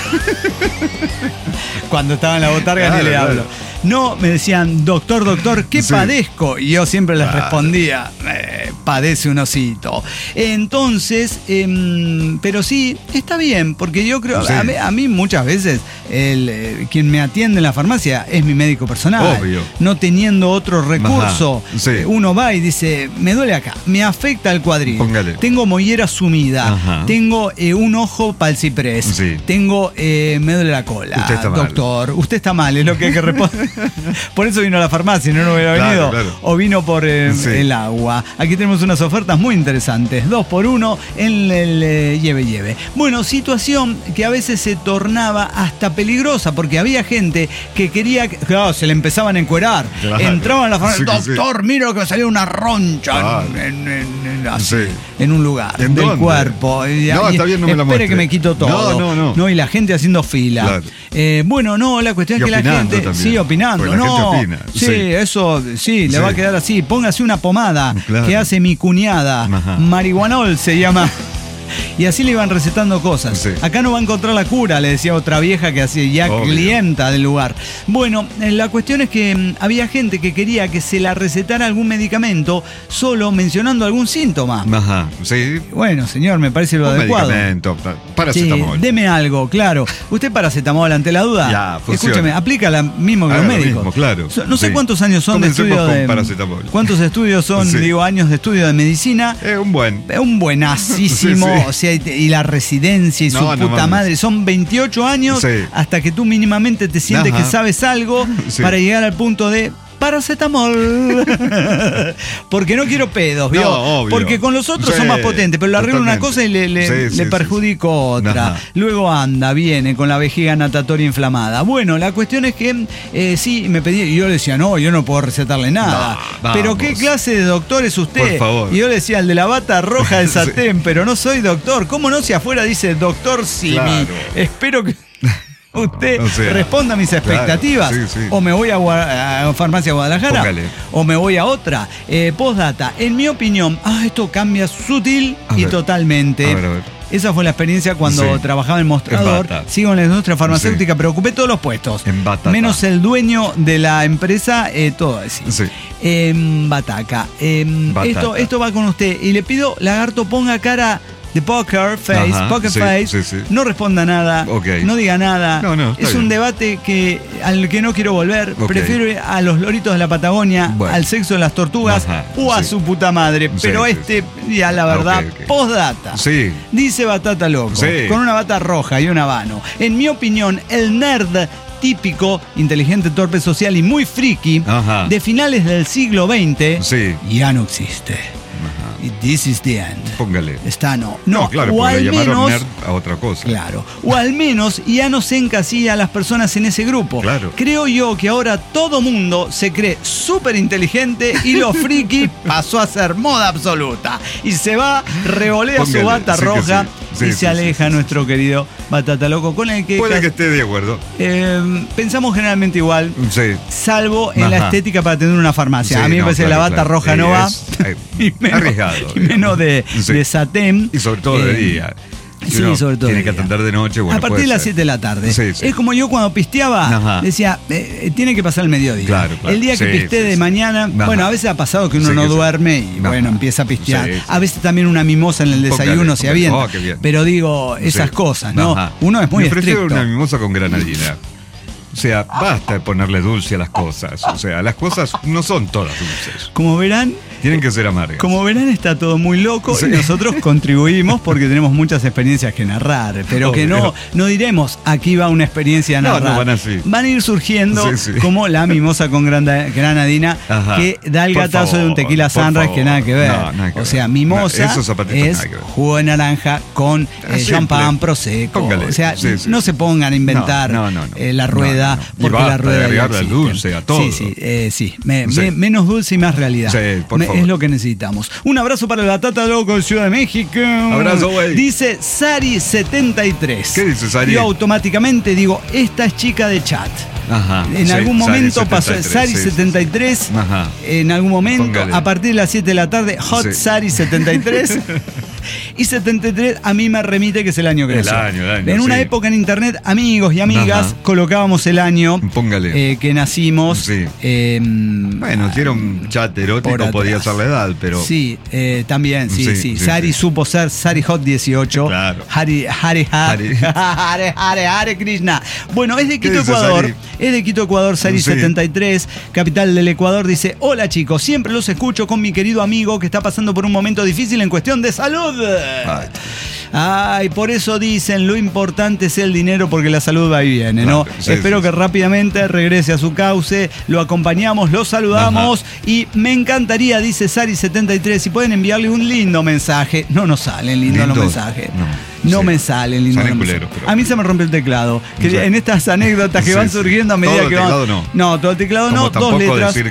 Cuando estaba en la botarga claro, ni le claro. hablo. No, me decían, doctor, doctor, ¿qué sí. padezco? Y yo siempre les respondía, eh, padece un osito. Entonces, eh, pero sí, está bien, porque yo creo, sí. a, mí, a mí muchas veces, el, eh, quien me atiende en la farmacia es mi médico personal. Obvio. No teniendo otro recurso, sí. uno va y dice, me duele acá, me afecta el cuadril, Póngale. tengo mollera sumida, Ajá. tengo eh, un ojo palciprés, sí. tengo, eh, me duele la cola. Usted está doctor, mal. usted está mal, es lo que hay que responder. Por eso vino a la farmacia, no, no hubiera venido. Claro, claro. O vino por eh, sí. el agua. Aquí tenemos unas ofertas muy interesantes. Dos por uno en el eh, lleve lleve. Bueno, situación que a veces se tornaba hasta peligrosa, porque había gente que quería, claro, se le empezaban a encuerar. Claro. Entraban a la farmacia, sí, doctor, sí. mira lo que me salió una roncha claro. en, en, en, así, sí. en un lugar ¿En del dónde? cuerpo. Y, no, está bien, no me la muestre. Espere que me quito todo. No, no, no. no y la gente haciendo fila. Claro. Eh, bueno, no, la cuestión es que la gente también. sigue opinando. Porque la no, gente opina. Sí, sí, eso sí, sí, le va a quedar así. Póngase una pomada claro. que hace mi cuñada. Ajá. Marihuanol se llama. Y así le iban recetando cosas. Sí. Acá no va a encontrar la cura, le decía otra vieja que hacía ya Obvio. clienta del lugar. Bueno, eh, la cuestión es que mm, había gente que quería que se la recetara algún medicamento solo mencionando algún síntoma. Ajá, sí. Bueno, señor, me parece lo Un adecuado. medicamento, pa- Sí, paracetamol. deme algo, claro. ¿Usted paracetamol ante la duda? Ya, funciona. Escúcheme, aplica la mismo que Haga los lo médicos. mismo, claro. So- No sé Sí. cuántos años son de Comencemos estudio con de paracetamol. ¿Cuántos estudios son, Sí. digo, años de estudio de medicina? Es un buen. Un buenasísimo, Sí, sí. o sea, y, te- y la residencia y su No, no puta mames. madre. Son veintiocho años Sí. hasta que tú mínimamente te sientes Ajá. que sabes algo Sí. para llegar al punto de paracetamol. Porque no quiero pedos, ¿vio? No, obvio. Porque con los otros Sí, son más potentes, pero le arreglo una totalmente. cosa y le, le, Sí, sí, le sí, perjudico otra. Ajá. Luego anda, viene con la vejiga natatoria inflamada. Bueno, la cuestión es que eh, sí, me pedía, y yo le decía, no, yo no puedo recetarle nada. No, pero vamos. ¿qué clase de doctor es usted? Por favor. Y yo le decía, el de la bata roja de Sí. satén, pero no soy doctor. ¿Cómo no? Si afuera dice doctor Simi. Claro. Espero que usted O sea, responda a mis expectativas. claro, sí, sí. O me voy a, Gua- a Farmacia Guadalajara. Póngale. O me voy a otra. Eh, postdata. En mi opinión, ah, esto cambia sutil A y ver. totalmente. A ver, a ver. Esa fue la experiencia cuando Sí. trabajaba en Mostrador. En Bata. Sigo en la industria farmacéutica, Sí. pero ocupé todos los puestos. En Batata. Menos el dueño de la empresa, eh, todo así. Sí. En Bataca. Em, Batata. esto, esto va con usted. Y le pido, lagarto, ponga cara de poker face, Ajá, poker sí, face. sí, sí. No responda nada. Ok. No diga nada. No, no, está es un bien. debate que al que no quiero volver. Ok. Prefiero ir a los loritos de la Patagonia, Bueno. al sexo de las tortugas Ajá, o a sí. su puta madre. Sí, Pero sí, este, ya la Ah, verdad, ok, ok. postdata. Sí. Dice Batata Loco, Sí. con una bata roja y un habano. En mi opinión, el nerd típico, inteligente, torpe, social y muy friki Ajá. de finales del siglo veinte Sí. ya no existe. Y this is the end. Póngale. Está no. No, No, claro, o porque al le llamaron menos, nerd a otra cosa. claro, o al menos ya no se encasilla a las personas en ese grupo. Claro. Creo yo que ahora todo mundo se cree súper inteligente y lo friki pasó a ser moda absoluta. Y se va, revolea Póngale, su bata sí que roja sí. Sí, y sí, se aleja sí, sí, nuestro sí. querido Batata Loco, con el que, Puede que esté de acuerdo. eh, pensamos generalmente igual. Sí. Salvo en la Ajá. estética para tener una farmacia. Sí, a mí me no, parece que claro, la bata claro. roja Sí, no va. es, eh, y menos, arriesgado, y menos de, Sí. de satén. Y sobre todo de Eh, día. Si Sí, uno sobre todo. Tiene de que día. atender de noche. Bueno, a partir puede de las ser. siete de la tarde. Sí, sí. Es como yo cuando pisteaba, Ajá. decía, eh, tiene que pasar el mediodía. Claro, claro. El día que Sí, pistee sí, de sí. mañana, Ajá. bueno, a veces ha pasado que uno Sí, no que sí. duerme y Ajá. bueno, empieza a pistear. Sí, sí. A veces también una mimosa en el desayuno Póngale, se póngale. avienta. Oh, qué bien. Pero digo, esas Sí. cosas, ¿no? Ajá. Uno es muy Me prefiero estricto. una mimosa con granadina. O sea, basta de ponerle dulce a las cosas. O sea, las cosas no son todas dulces. Como verán, Tienen que ser amargas. Como verán, está todo muy loco Sí. y nosotros contribuimos porque tenemos muchas experiencias que narrar. Pero que no, Obvio. no diremos aquí va una experiencia a No, narrar. no van así. Van a ir surgiendo Sí, sí. como la mimosa con granda- granadina Ajá. que da el Por gatazo favor, de un tequila por sunrise favor. que nada que ver. No, nada que o ver. sea, mimosa No, esos zapatitos es nada que ver. jugo de naranja con eh, Simple. champán prosecco. Póngale. O sea, Sí, sí. no se pongan a inventar No, no, no, no. eh, la No, rueda no, no. Y porque basta la de rueda ya agregarle existe. dulce a todo. Sí, sí, eh, sí. Me- Sí. me- menos dulce y más realidad. Sí, por Me- favor. es lo que necesitamos. Un abrazo para el Batata Loco de Ciudad de México. Abrazo, güey. Dice Sari setenta y tres. ¿Qué dice Sari? Yo automáticamente digo, esta es chica de chat. Ajá. En Sí, algún Sari momento pasó setenta y tres, Sari sí, sí, setenta y tres. sí. Ajá. En algún momento, Póngale. a partir de las siete de la tarde, Hot Sí. Sari setenta y tres. Y setenta y tres a mí me remite que es el año que El nació. año, el año, En una sí. época en internet, amigos y amigas, Ajá. colocábamos el año Póngale. eh, que nacimos. Sí. eh, Bueno, si era un chat por erótico atrás. podía ser la edad, pero... Sí, eh, también, sí, sí. Sí, sí, Sari sí. supo ser Sari Hot dieciocho. Claro. Hari, Hari, Hari, Hari. Hare, Hare, Hare Krishna. Bueno, es de ¿Qué Quito, dice Ecuador. Sari? Es de Quito, Ecuador, Sari Sí. setenta y tres, capital del Ecuador. Dice, hola chicos, siempre los escucho con mi querido amigo que está pasando por un momento difícil en cuestión de salud. Ay. Ay, por eso dicen, lo importante es el dinero porque la salud va y viene, ¿no? Claro, sí, Espero sí, que sí. rápidamente regrese a su cauce, lo acompañamos, lo saludamos y me encantaría, dice Sari setenta y tres, si pueden enviarle un lindo mensaje. No nos salen lindos los Lindos, mensajes. no. No Sí. me salen lindos Salen los culeros, mensajes. pero- A mí se me rompió el teclado. Que Sí. en estas anécdotas que Sí, van sí. surgiendo a medida Todo el que van. teclado no. No, todo el teclado Como no, dos tampoco letras. decir que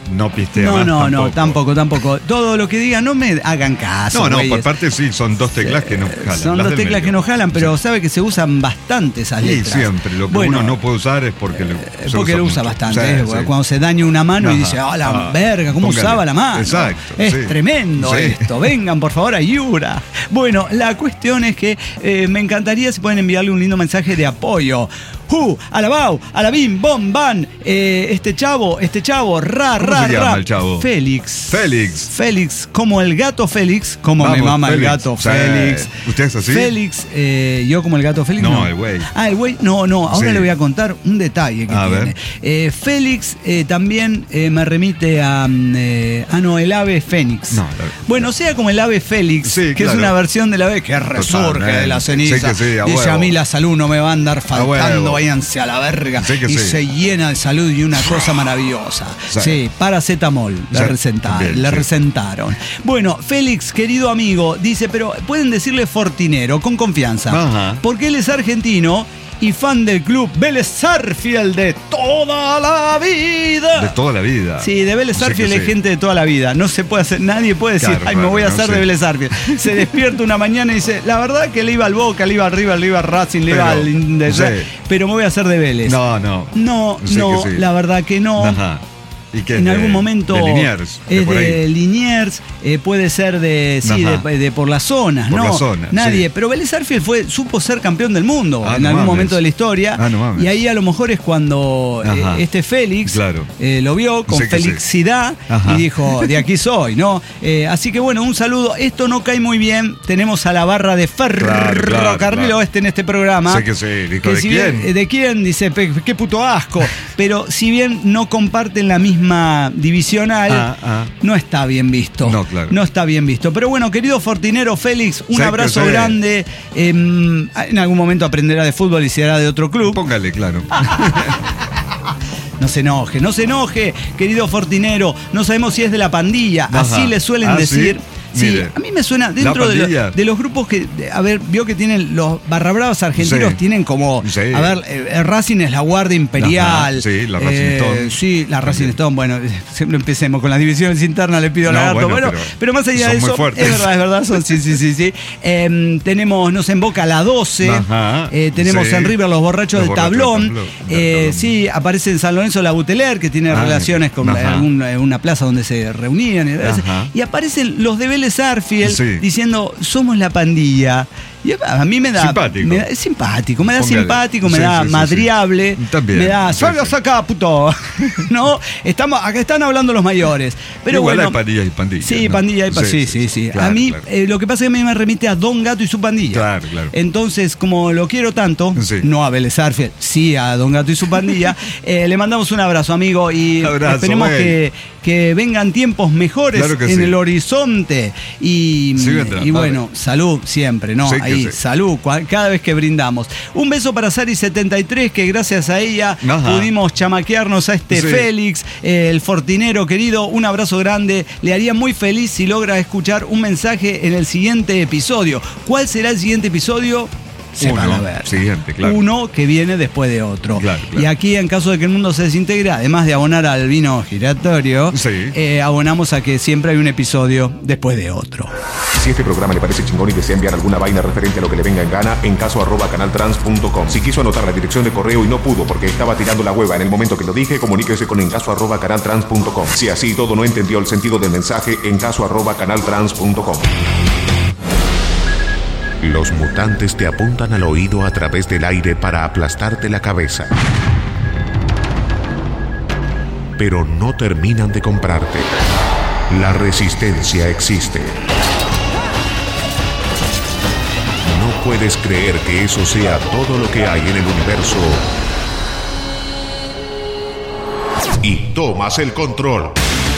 no pistea No, más no, tampoco. no, tampoco, tampoco. Todo lo que diga, no me hagan caso. No, no, güeyes. por parte sí, son dos teclas que no jalan. Son las dos del teclas medio. que no jalan, pero Sí. sabe que se usan bastante esas Sí, letras. siempre. Lo que Bueno, uno no puede usar es porque lo, Eh, se porque usa lo usa mucho. bastante. Sí, eh, sí. Cuando se daña una mano y Ajá. dice, ah, la Ah, verga, ¿cómo póngale. usaba la mano? Exacto, Es sí. tremendo Sí. esto. Vengan, por favor, a Yura. Bueno, la cuestión es que eh, me encantaría si pueden enviarle un lindo mensaje de apoyo. ¡Hu! ¡Alabao! ¡Alabim! ¡Bom! ¡Ban! Eh, este chavo, este chavo, ra, ¿Cómo ra, se llama ra. el chavo? Félix. Félix. Félix, como el gato Félix, como Vamos, me mama Félix. el gato Sí. Félix. ¿Usted es así? Félix, eh, yo como el gato Félix. No, No, el güey. Ah, el güey. No, no, ahora Sí. le voy a contar un detalle que A tiene. ver. Eh, Félix eh, también eh, me remite a. mm, eh, ah, no, el ave Fénix. No, el ave- Bueno, sea como el ave Félix, Sí, que claro. es una versión del ave que resurge Totalmente. de la ceniza. Sí que sí, a Dice huevo. a mí la salud no me va a andar faltando, huevo. váyanse a la verga. Sí que y sí. se llena de salud y una cosa maravillosa. Sí. Sí, paracetamol, le, Sí, resenta- también, le sí. resentaron. Bueno, Félix, querido amigo, dice, pero pueden decirle Fortinero con confianza. Ajá. Porque él es argentino y fan del club Vélez Sarsfield de toda la vida. De toda la vida. Sí, de Vélez Sí que Sarsfield es sí. gente de toda la vida. No se puede hacer, nadie puede decir, Claro, ay, me claro, voy a no hacer sé. de Vélez Sarsfield. Se despierta una mañana y dice, la verdad que le iba al Boca, le iba al River, le iba al Racing, le iba Pero, al Indes- sí. pero me voy a hacer de Vélez. No, no. No, Sí no, que sí. la verdad que no. Ajá. ¿Y qué? En de- algún momento De Liniers. de es por de ahí. Liniers, eh, puede ser de sí, Ajá. de, de por las zonas, Por ¿no? la zona, Nadie, sí. pero Vélez Sarsfield fue supo ser campeón del mundo Ah, en no algún mames. momento de la historia. Ah, no mames. Y ahí a lo mejor es cuando eh, Ajá. este Félix Claro. eh, lo vio con Sí que sí. felicidad Ajá. y dijo, de aquí soy, ¿no? Eh, así que bueno, un saludo. Esto no cae muy bien. Tenemos a la barra de Ferrocarril Claro, claro, claro. Oeste en este programa. Sí que sí, dijo, Que ¿de si quién? bien, eh, ¿de quién? Dice, "Pe- qué puto asco. Pero si bien no comparten la misma divisional, Ah, ah. no está bien visto. No, claro. No está bien visto. Pero bueno, querido Fortinero Félix, un Sí que abrazo sí. grande. Em, en algún momento aprenderá de fútbol y se hará de otro club. Póngale, claro. No se enoje, no se enoje, querido Fortinero. No sabemos si es de la pandilla. Ajá. Así le suelen Ah, ¿sí? decir. Sí, Mire, a mí me suena dentro la de, lo- pandilla. de los grupos que, de- a ver, vio que tienen los barrabravas argentinos, Sí. tienen como, Sí. a ver, eh, Racing es la Guardia Imperial. Ajá, sí, la Racing eh, Stone. Sí, la Racing También. Stone, bueno, siempre empecemos con las divisiones internas, le pido a No, Lagarto. bueno, Bueno, pero pero, más allá son de muy eso, fuertes. es verdad, es verdad, son, sí, sí, sí, sí. Em, tenemos, nos emboca la doce, Ajá, eh, tenemos sí. en River los borrachos Los del borrachos del tablón, tablón, del eh, tablón. sí, aparece en San Lorenzo la Buteler, que tiene Ah, relaciones con ajá. algún- una plaza donde se reunían, y, Ajá. y aparecen los de Vélez Sarsfield Sí. diciendo, somos la pandilla. Y a mí me da. Simpático. me da- es simpático, me da Póngale. simpático, me Sí, da sí, sí, madriable. sí. También. Me da. Sí, ¡Salgas sí. acá, puto! ¿No? Estamos, acá están hablando los mayores. Pero Igual bueno. hay pandillas y pandillas. Sí, ¿no? pandilla y pa- sí, sí, sí. claro, a mí, claro. eh, lo que pasa es que a mí me remite a Don Gato y su pandilla. Claro, claro. Entonces, como lo quiero tanto, Sí. no a Vélez Sarsfield, sí a Don Gato y su pandilla, eh, le mandamos un abrazo, amigo, y Abrazo, esperemos güey. que, que vengan tiempos mejores Claro que en sí. el horizonte. Y, Sí, vendrán, y a bueno, ver. salud siempre, ¿no? Sí que Ahí, sí. salud, cua- cada vez que brindamos. Un beso para Sari setenta y tres, que gracias a ella Ajá. pudimos chamaquearnos a este Sí. Félix, eh, el Fortinero querido. Un abrazo grande. Le haría muy feliz si logra escuchar un mensaje en el siguiente episodio. ¿Cuál será el siguiente episodio? Se Uno, van a ver. siguiente, claro. Uno que viene después de otro. Claro, claro. Y aquí, en caso de que el mundo se desintegre, además de abonar al vino giratorio, Sí. eh, abonamos a que siempre hay un episodio después de otro. Si este programa le parece chingón y desea enviar alguna vaina referente a lo que le venga en gana, en caso arroba canaltrans punto com. Si quiso anotar la dirección de correo y no pudo porque estaba tirando la hueva en el momento que lo dije, comuníquese con en caso arroba canaltrans punto com. Si así todo no entendió el sentido del mensaje, en caso arroba canaltrans punto com. Los mutantes te apuntan al oído a través del aire para aplastarte la cabeza. Pero no terminan de comprarte. La resistencia existe. No puedes creer que eso sea todo lo que hay en el universo. Y tomas el control.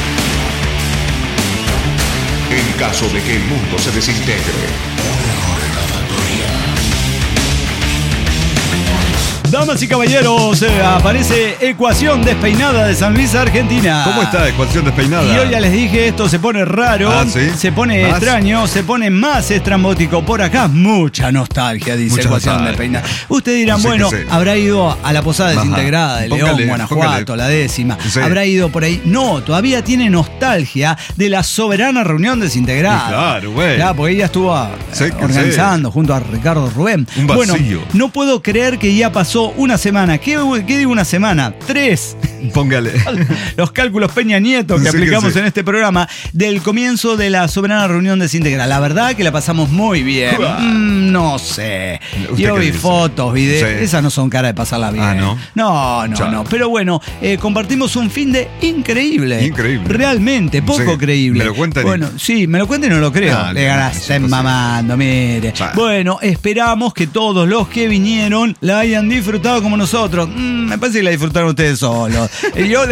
En caso de que el mundo se desintegre. Damas y caballeros, eh, aparece Ecuación Despeinada de San Luis, Argentina. ¿Cómo está Ecuación Despeinada? Y hoy ya les dije, esto se pone raro, ah, ¿sí? se pone ¿Más? extraño, se pone más estrambótico. Por acá, mucha nostalgia, dice mucha Ecuación nostalgia. Despeinada. Ustedes dirán, sí, bueno, habrá ido a la Posada Ajá. Desintegrada de León, póngale, Guanajuato, póngale. La décima. Sí. Habrá ido por ahí. No, todavía tiene nostalgia de la soberana reunión desintegrada. Sí, claro, güey. Claro, porque ella estuvo sí, organizando sí. junto a Ricardo Rubén. Un vacío. Bueno, no puedo creer que ya pasó una semana. ¿Qué, qué digo una semana? Tres. Póngale. Los cálculos Peña Nieto que sí, aplicamos que sí. en este programa del comienzo de la soberana reunión desintegrada. La verdad que la pasamos muy bien. Mm, no sé. Yo vi fotos, videos. Sí. Esas no son cara de pasarla bien. Ah, ¿no? No, no, Chao. no. Pero bueno, eh, compartimos un fin de increíble. Increíble. Realmente, poco sí. creíble. ¿Me lo cuentan? Bueno, sí, me lo cuentan y no lo creo. No, Le ganaste no, mamando, mire. Chao. Bueno, esperamos que todos los que vinieron la hayan disfrutado como nosotros. Mm, me parece que la disfrutaron ustedes solos. Y yo...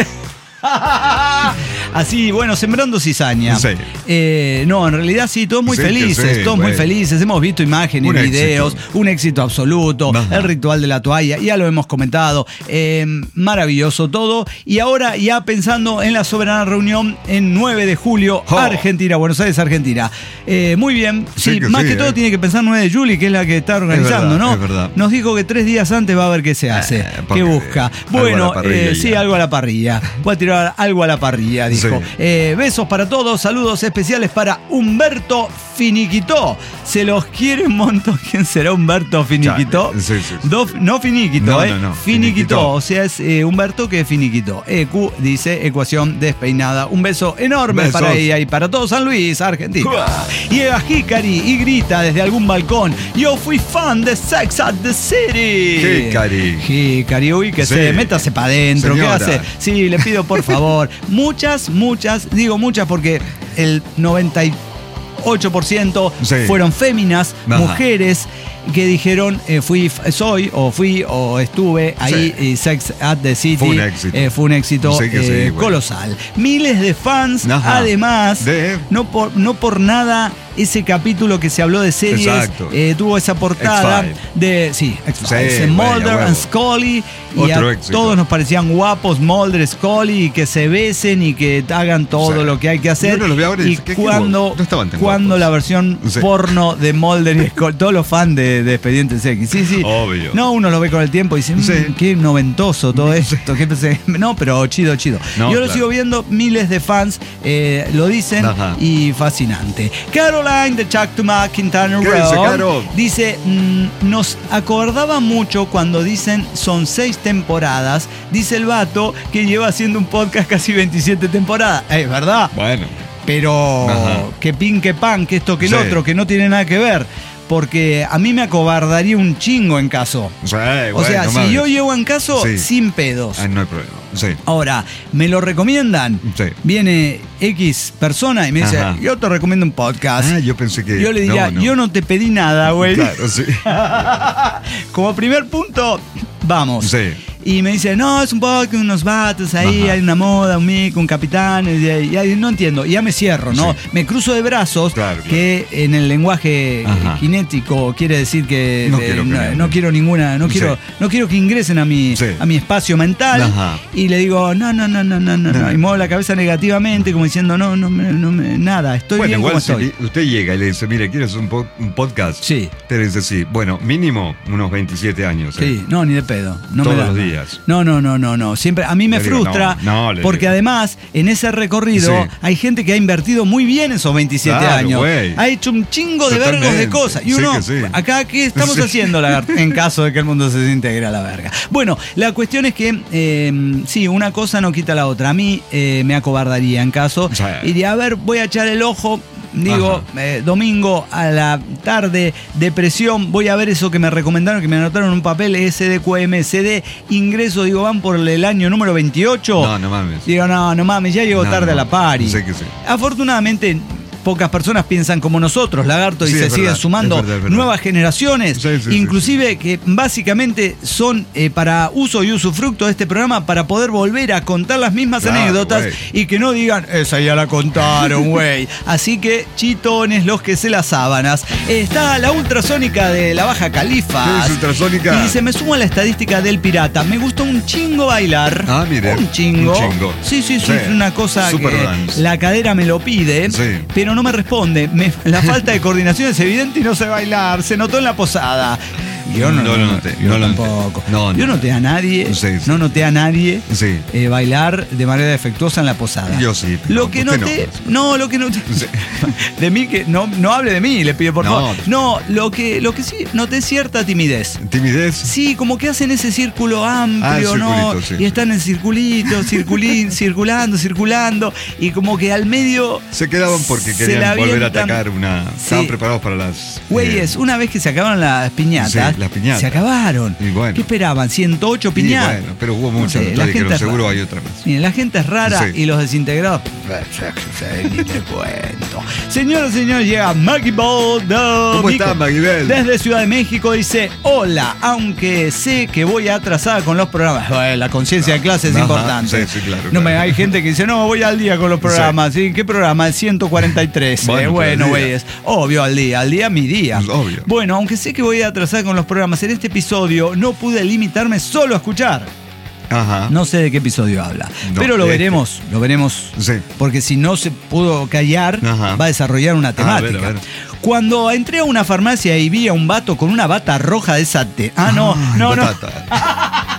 Así, bueno, sembrando cizaña. Sí. Eh, no, en realidad sí, todos muy sí, felices, sí, todos güey. muy felices. Hemos visto imágenes, un videos, éxito. un éxito absoluto. Ajá. El ritual de la toalla, ya lo hemos comentado. Eh, maravilloso todo. Y ahora ya pensando en la soberana reunión en nueve de julio, oh. Argentina, Buenos Aires, Argentina. Eh, muy bien. Sí, sí que más sí, que eh. todo tiene que pensar nueve de julio, que es la que está organizando, es verdad, ¿no? Es verdad. Nos dijo que tres días antes va a ver qué se hace, eh, qué busca. Bueno, eh, sí, algo a la parrilla. Voy a tirar algo a la parrilla, dijo. Sí. Eh, besos para todos, saludos especiales para Humberto Finiquitó. Se los quiere un montón. ¿Quién será Humberto Finiquitó? Sí, sí, sí. Do, no Finiquitó, no, ¿eh? No, no. Finiquitó. Finiquitó. O sea, es eh, Humberto que Finiquitó. E Q dice Ecuación Despeinada. Un beso enorme Besos. para ella y para todo San Luis, Argentina. Uah. Llega Hikari y grita desde algún balcón: yo fui fan de Sex at the City. Hikari. Hikari, uy, que sí. se métase para adentro. ¿Qué hace? Sí, le pido por favor. Muchas, muchas, digo muchas porque el noventa y ocho por ciento sí. fueron féminas, Ajá. mujeres que dijeron eh, fui, soy o fui o estuve ahí sí. y Sex at the City fue un éxito, eh, fue un éxito sí eh, sí, colosal. Miles de fans, Ajá. además, de... no, por, no por nada ese capítulo que se habló de series eh, tuvo esa portada de sí, X-Files, sí, Mulder and Scully y a, todos nos parecían guapos, Mulder, Scully, y que se besen y que hagan todo sí. lo que hay que hacer. No y ¿qué, cuando, qué no cuando la versión sí. porno de Mulder y Scully, todos los fans de, de Expedientes X, sí, sí. Obvio. No, uno lo ve con el tiempo y dice, mmm, sí. qué noventoso todo esto. Qué, no, pero chido, chido. No, Yo claro. lo sigo viendo, miles de fans eh, lo dicen Ajá. y fascinante. Caroline de Chactuma, Quintana Roo, dice, mmm, nos acordaba mucho cuando dicen son seis temporadas, dice el vato que lleva haciendo un podcast casi veintisiete temporadas. Es verdad. Bueno. Pero Ajá. que pin, que pan, que esto, que sí. el otro, que no tiene nada que ver. Porque a mí me acobardaría un chingo en caso. Sí, o bueno, sea, no si mames. yo llevo en caso, sí. sin pedos. Ah, no hay problema. Sí. Ahora, ¿me lo recomiendan? Sí. Viene X persona y me dice, Ajá. yo te recomiendo un podcast. Ah, yo pensé que... Yo le diría, no, no. yo no te pedí nada, güey. Claro, sí. Como primer punto, vamos. Sí. Y me dice, no, es un podcast, unos vatos ahí, Ajá. hay una moda, un mico, un capitán, y, y, y, no entiendo. Y ya me cierro, ¿no? Sí. Me cruzo de brazos, claro, claro. que en el lenguaje Ajá. cinético quiere decir que, no, eh, quiero, no, no quiero ninguna, no quiero, sí. no quiero que ingresen a mi, sí. a mi espacio mental. Ajá. Y le digo, no, no, no, no, no, no, no. Y muevo la cabeza negativamente, como diciendo, no, no, no, no nada, estoy bueno, bien igual como si estoy. Usted llega y le dice, mire, ¿quieres un, po un podcast? Sí. Te dice, sí. Bueno, mínimo unos veintisiete años. ¿eh? Sí, no, ni de pedo. No Todos me da, los no. días. No, no, no, no, no. Siempre, a mí me le frustra digo, no, no, porque digo. además en ese recorrido sí. hay gente que ha invertido muy bien esos veintisiete claro, años. Wey. Ha hecho un chingo de Totalmente. vergos de cosas. Y uno, sí sí. acá, ¿qué estamos sí. haciendo, lagarto? En caso de que el mundo se desintegre a la verga. Bueno, la cuestión es que, eh, sí, una cosa no quita la otra. A mí eh, me acobardaría en caso. Sí. Iría, a ver, voy a echar el ojo. Digo, eh, domingo a la tarde, depresión, voy a ver eso que me recomendaron, que me anotaron en un papel, S D Q M C D, ingreso, digo, van por el año número veintiocho. No, no mames. Digo, no, no mames, ya llego no, tarde no. a la party. Sé que sí. Afortunadamente, pocas personas piensan como nosotros, Lagarto, y Sí, se es siguen verdad, sumando es verdad, es verdad. nuevas generaciones, Sí, sí, inclusive que básicamente son eh, para uso y usufructo de este programa para poder volver a contar las mismas Claro, anécdotas güey. y que no digan, esa ya la contaron, güey. Así que chitones los que se las sábanas. Está la ultrasónica de la Baja Califa. ¿Qué es ultrasónica? Y se me suma la estadística del pirata. Me gustó un chingo bailar. Ah, mire. Un chingo. Un chingo. Sí, sí, sí, Sí. es una cosa Super que dance. la cadera me lo pide, Sí. pero no me responde. Me- la falta de coordinación es evidente y no sé bailar. Se notó en la posada. Yo no, No lo noté, yo no lo tampoco. noté. No, yo no. noté a nadie, Sí, sí. no noté a nadie Sí. eh, bailar de manera defectuosa en la posada. Yo sí, pero Lo que usted noté, no. no, lo que noté, Sí. de mí que no, no hable de mí, le pido por No. favor. No, lo que, lo que sí noté cierta timidez. ¿Timidez? Sí, como que hacen ese círculo amplio, Ah, el ¿no? circulito, sí. Y están en circulito, circulín, circulando, circulando, y como que al medio. Se quedaban porque se querían la volver a avientan. atacar una... Sí. Estaban preparados para las... Güeyes, eh, una vez que se acabaron las piñatas, Sí, las piñatas. se acabaron. Y bueno. ¿Qué esperaban? ¿ciento ocho y piñatas? bueno, pero hubo No muchas, sé, entonces la dijeron, gente es seguro rara. hay otra más. Miren, la gente es rara Sí. y los desintegrados. Ni te cuento. Señoras y señores, llega Maggie Ball. ¿Cómo está, Maggie Bell? Desde Ciudad de México dice: hola, aunque sé que voy atrasada con los programas. Bueno, la conciencia de clase es Ajá, importante. sí, sí, claro, No me, claro. hay gente que dice: no, voy al día con los programas. ¿Sí? ¿Qué programa? El ciento cuarenta y tres. Bueno, Eh, pero bueno, al día. güeyes. Obvio, al día. Al día, mi día. Pues, obvio. Bueno, aunque sé que voy atrasada con los programas, en este episodio no pude limitarme solo a escuchar. Ajá. No sé de qué episodio habla, No, pero lo este. veremos, lo veremos. Sí. Porque si no se pudo callar, Ajá. va a desarrollar una A temática. ver, a ver. Cuando entré a una farmacia y vi a un vato con una bata roja de sate. Ah, no, Ay, no, no. batata.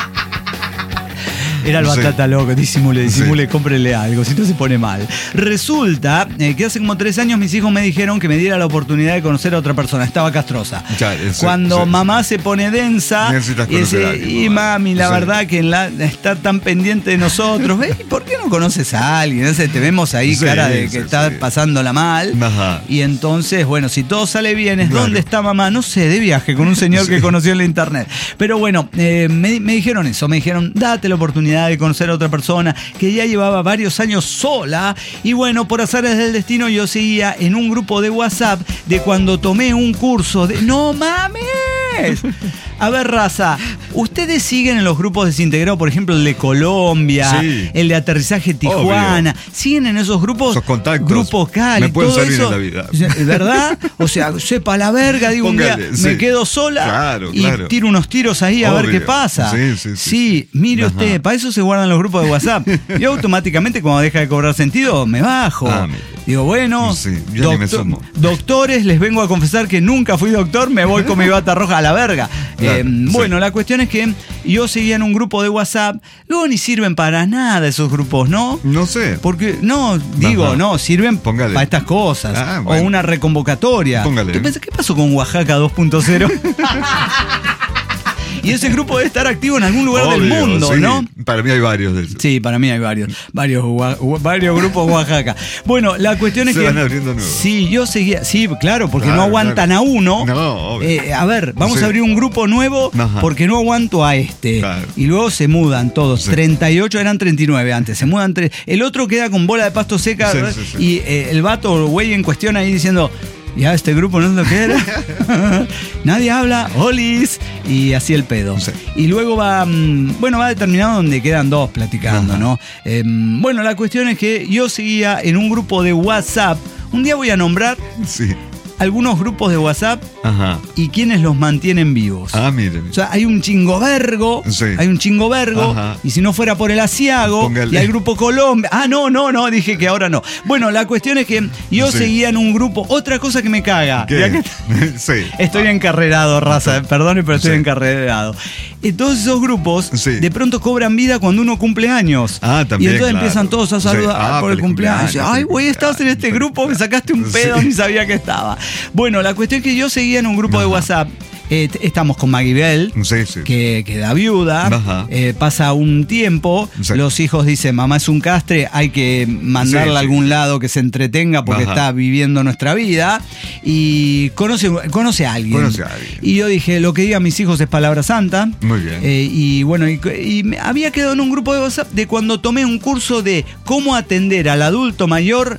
Era el Sí. batata loco, disimule, disimule, Sí. cómprele algo, si no se pone mal. Resulta eh, que hace como tres años mis hijos me dijeron que me diera la oportunidad de conocer a otra persona, estaba castrosa. Ya, eh, sí, Cuando sí, mamá se pone densa Necesitas y conocer dice, a alguien, y mamá". mami, la Sí. verdad que en la, está tan pendiente de nosotros, ¿ves? ¿Y por qué no conoces a alguien? Entonces te vemos ahí Sí, cara de que sí, estás sí. pasándola mal. Ajá. Y entonces, bueno, si todo sale bien, ¿es Claro. dónde está mamá? No sé, de viaje con un señor Sí. que conoció en la internet. Pero bueno, eh, me, me dijeron eso, me dijeron, date la oportunidad de conocer a otra persona que ya llevaba varios años sola. Y bueno, por azares del destino yo seguía en un grupo de WhatsApp de cuando tomé un curso de... ¡No mames! A ver, raza, ¿ustedes siguen en los grupos desintegrados, por ejemplo, el de Colombia, Sí. el de aterrizaje Tijuana? ¿Siguen en esos grupos? Esos contactos Grupos Cali, me pueden todo servir eso. en la vida. ¿Verdad? O sea, sepa la verga, digo, un día Póngale, me sí. quedo sola Claro, y claro. tiro unos tiros ahí a ver Obvio. qué pasa. Sí, sí, sí. Sí, mire Ajá. usted, para eso se guardan los grupos de WhatsApp. Yo automáticamente, cuando deja de cobrar sentido, me bajo. Ah, mire. Digo, bueno, Sí, yo ni me sumo. doctores, les vengo a confesar que nunca fui doctor, me voy con mi bata roja a la verga. Claro, Eh, sí. Bueno, la cuestión es que yo seguía en un grupo de WhatsApp, luego ni sirven para nada esos grupos, ¿no? No sé. Porque, no, digo, Ajá. no, sirven Póngale. para estas cosas. Ah, O bueno. una reconvocatoria. Póngale. ¿Tú pensás qué pasó con Oaxaca dos punto cero? Y ese grupo debe estar activo en algún lugar del Obvio, mundo, sí. ¿no? Para mí hay varios de esos. Sí, para mí hay varios, varios, gua- gua- varios grupos Oaxaca. Bueno, la cuestión es Se que... van abriendo nuevos. Sí, yo seguía, sí, claro, porque Claro, no aguantan claro. a uno. No, obvio. Eh, a ver, vamos Sí. a abrir un grupo nuevo Ajá. porque no aguanto a este. Claro. Y luego se mudan todos. Sí. treinta y ocho eran treinta y nueve antes. Se mudan tres. El otro queda con bola de pasto seca. Sí, ¿verdad? sí, sí. Y eh, el vato, el güey en cuestión ahí diciendo... Ya, este grupo no es lo que era. Nadie habla, olis. Y así el pedo. Sí. Y luego va, mm, bueno, va determinado donde quedan dos platicando, Ajá. ¿no? Eh, bueno, la cuestión es que yo seguía en un grupo de WhatsApp. Un día voy a nombrar Sí. algunos grupos de WhatsApp Ajá. y quienes los mantienen vivos. Ah, miren. O sea, hay un chingo vergo, Sí. hay un chingo vergo, Ajá. y si no fuera por el Asiago, Póngale. y hay grupo Colombia. Ah, no, no, no, dije que ahora no. Bueno, la cuestión es que yo Sí. seguía en un grupo, otra cosa que me caga. Ya que- ¿Qué? Sí. Estoy encarrerado, raza, perdone, pero estoy Sí. encarrerado. Y todos esos grupos Sí. de pronto cobran vida cuando uno cumple años. Ah, también, Y entonces claro. empiezan todos a Sí. saludar Ah, por el feliz cumpleaños. cumpleaños, Ay, feliz güey, estabas en este cumpleaños. grupo, me sacaste un pedo, Sí. ni sabía que estaba. Bueno, la cuestión es que yo seguía en un grupo de Ajá. WhatsApp. Eh, t- estamos con Maggie Bell, Sí, sí. que queda viuda. Ajá. Eh, pasa un tiempo, Sí. los hijos dicen, mamá es un castre, hay que mandarla Sí, a sí. algún lado que se entretenga porque Ajá. está viviendo nuestra vida. Y conoce, conoce a alguien. Conoce a alguien. Y yo dije, lo que digan mis hijos es palabra santa. Muy bien. Eh, y bueno, y, y me había quedado en un grupo de WhatsApp de cuando tomé un curso de cómo atender al adulto mayor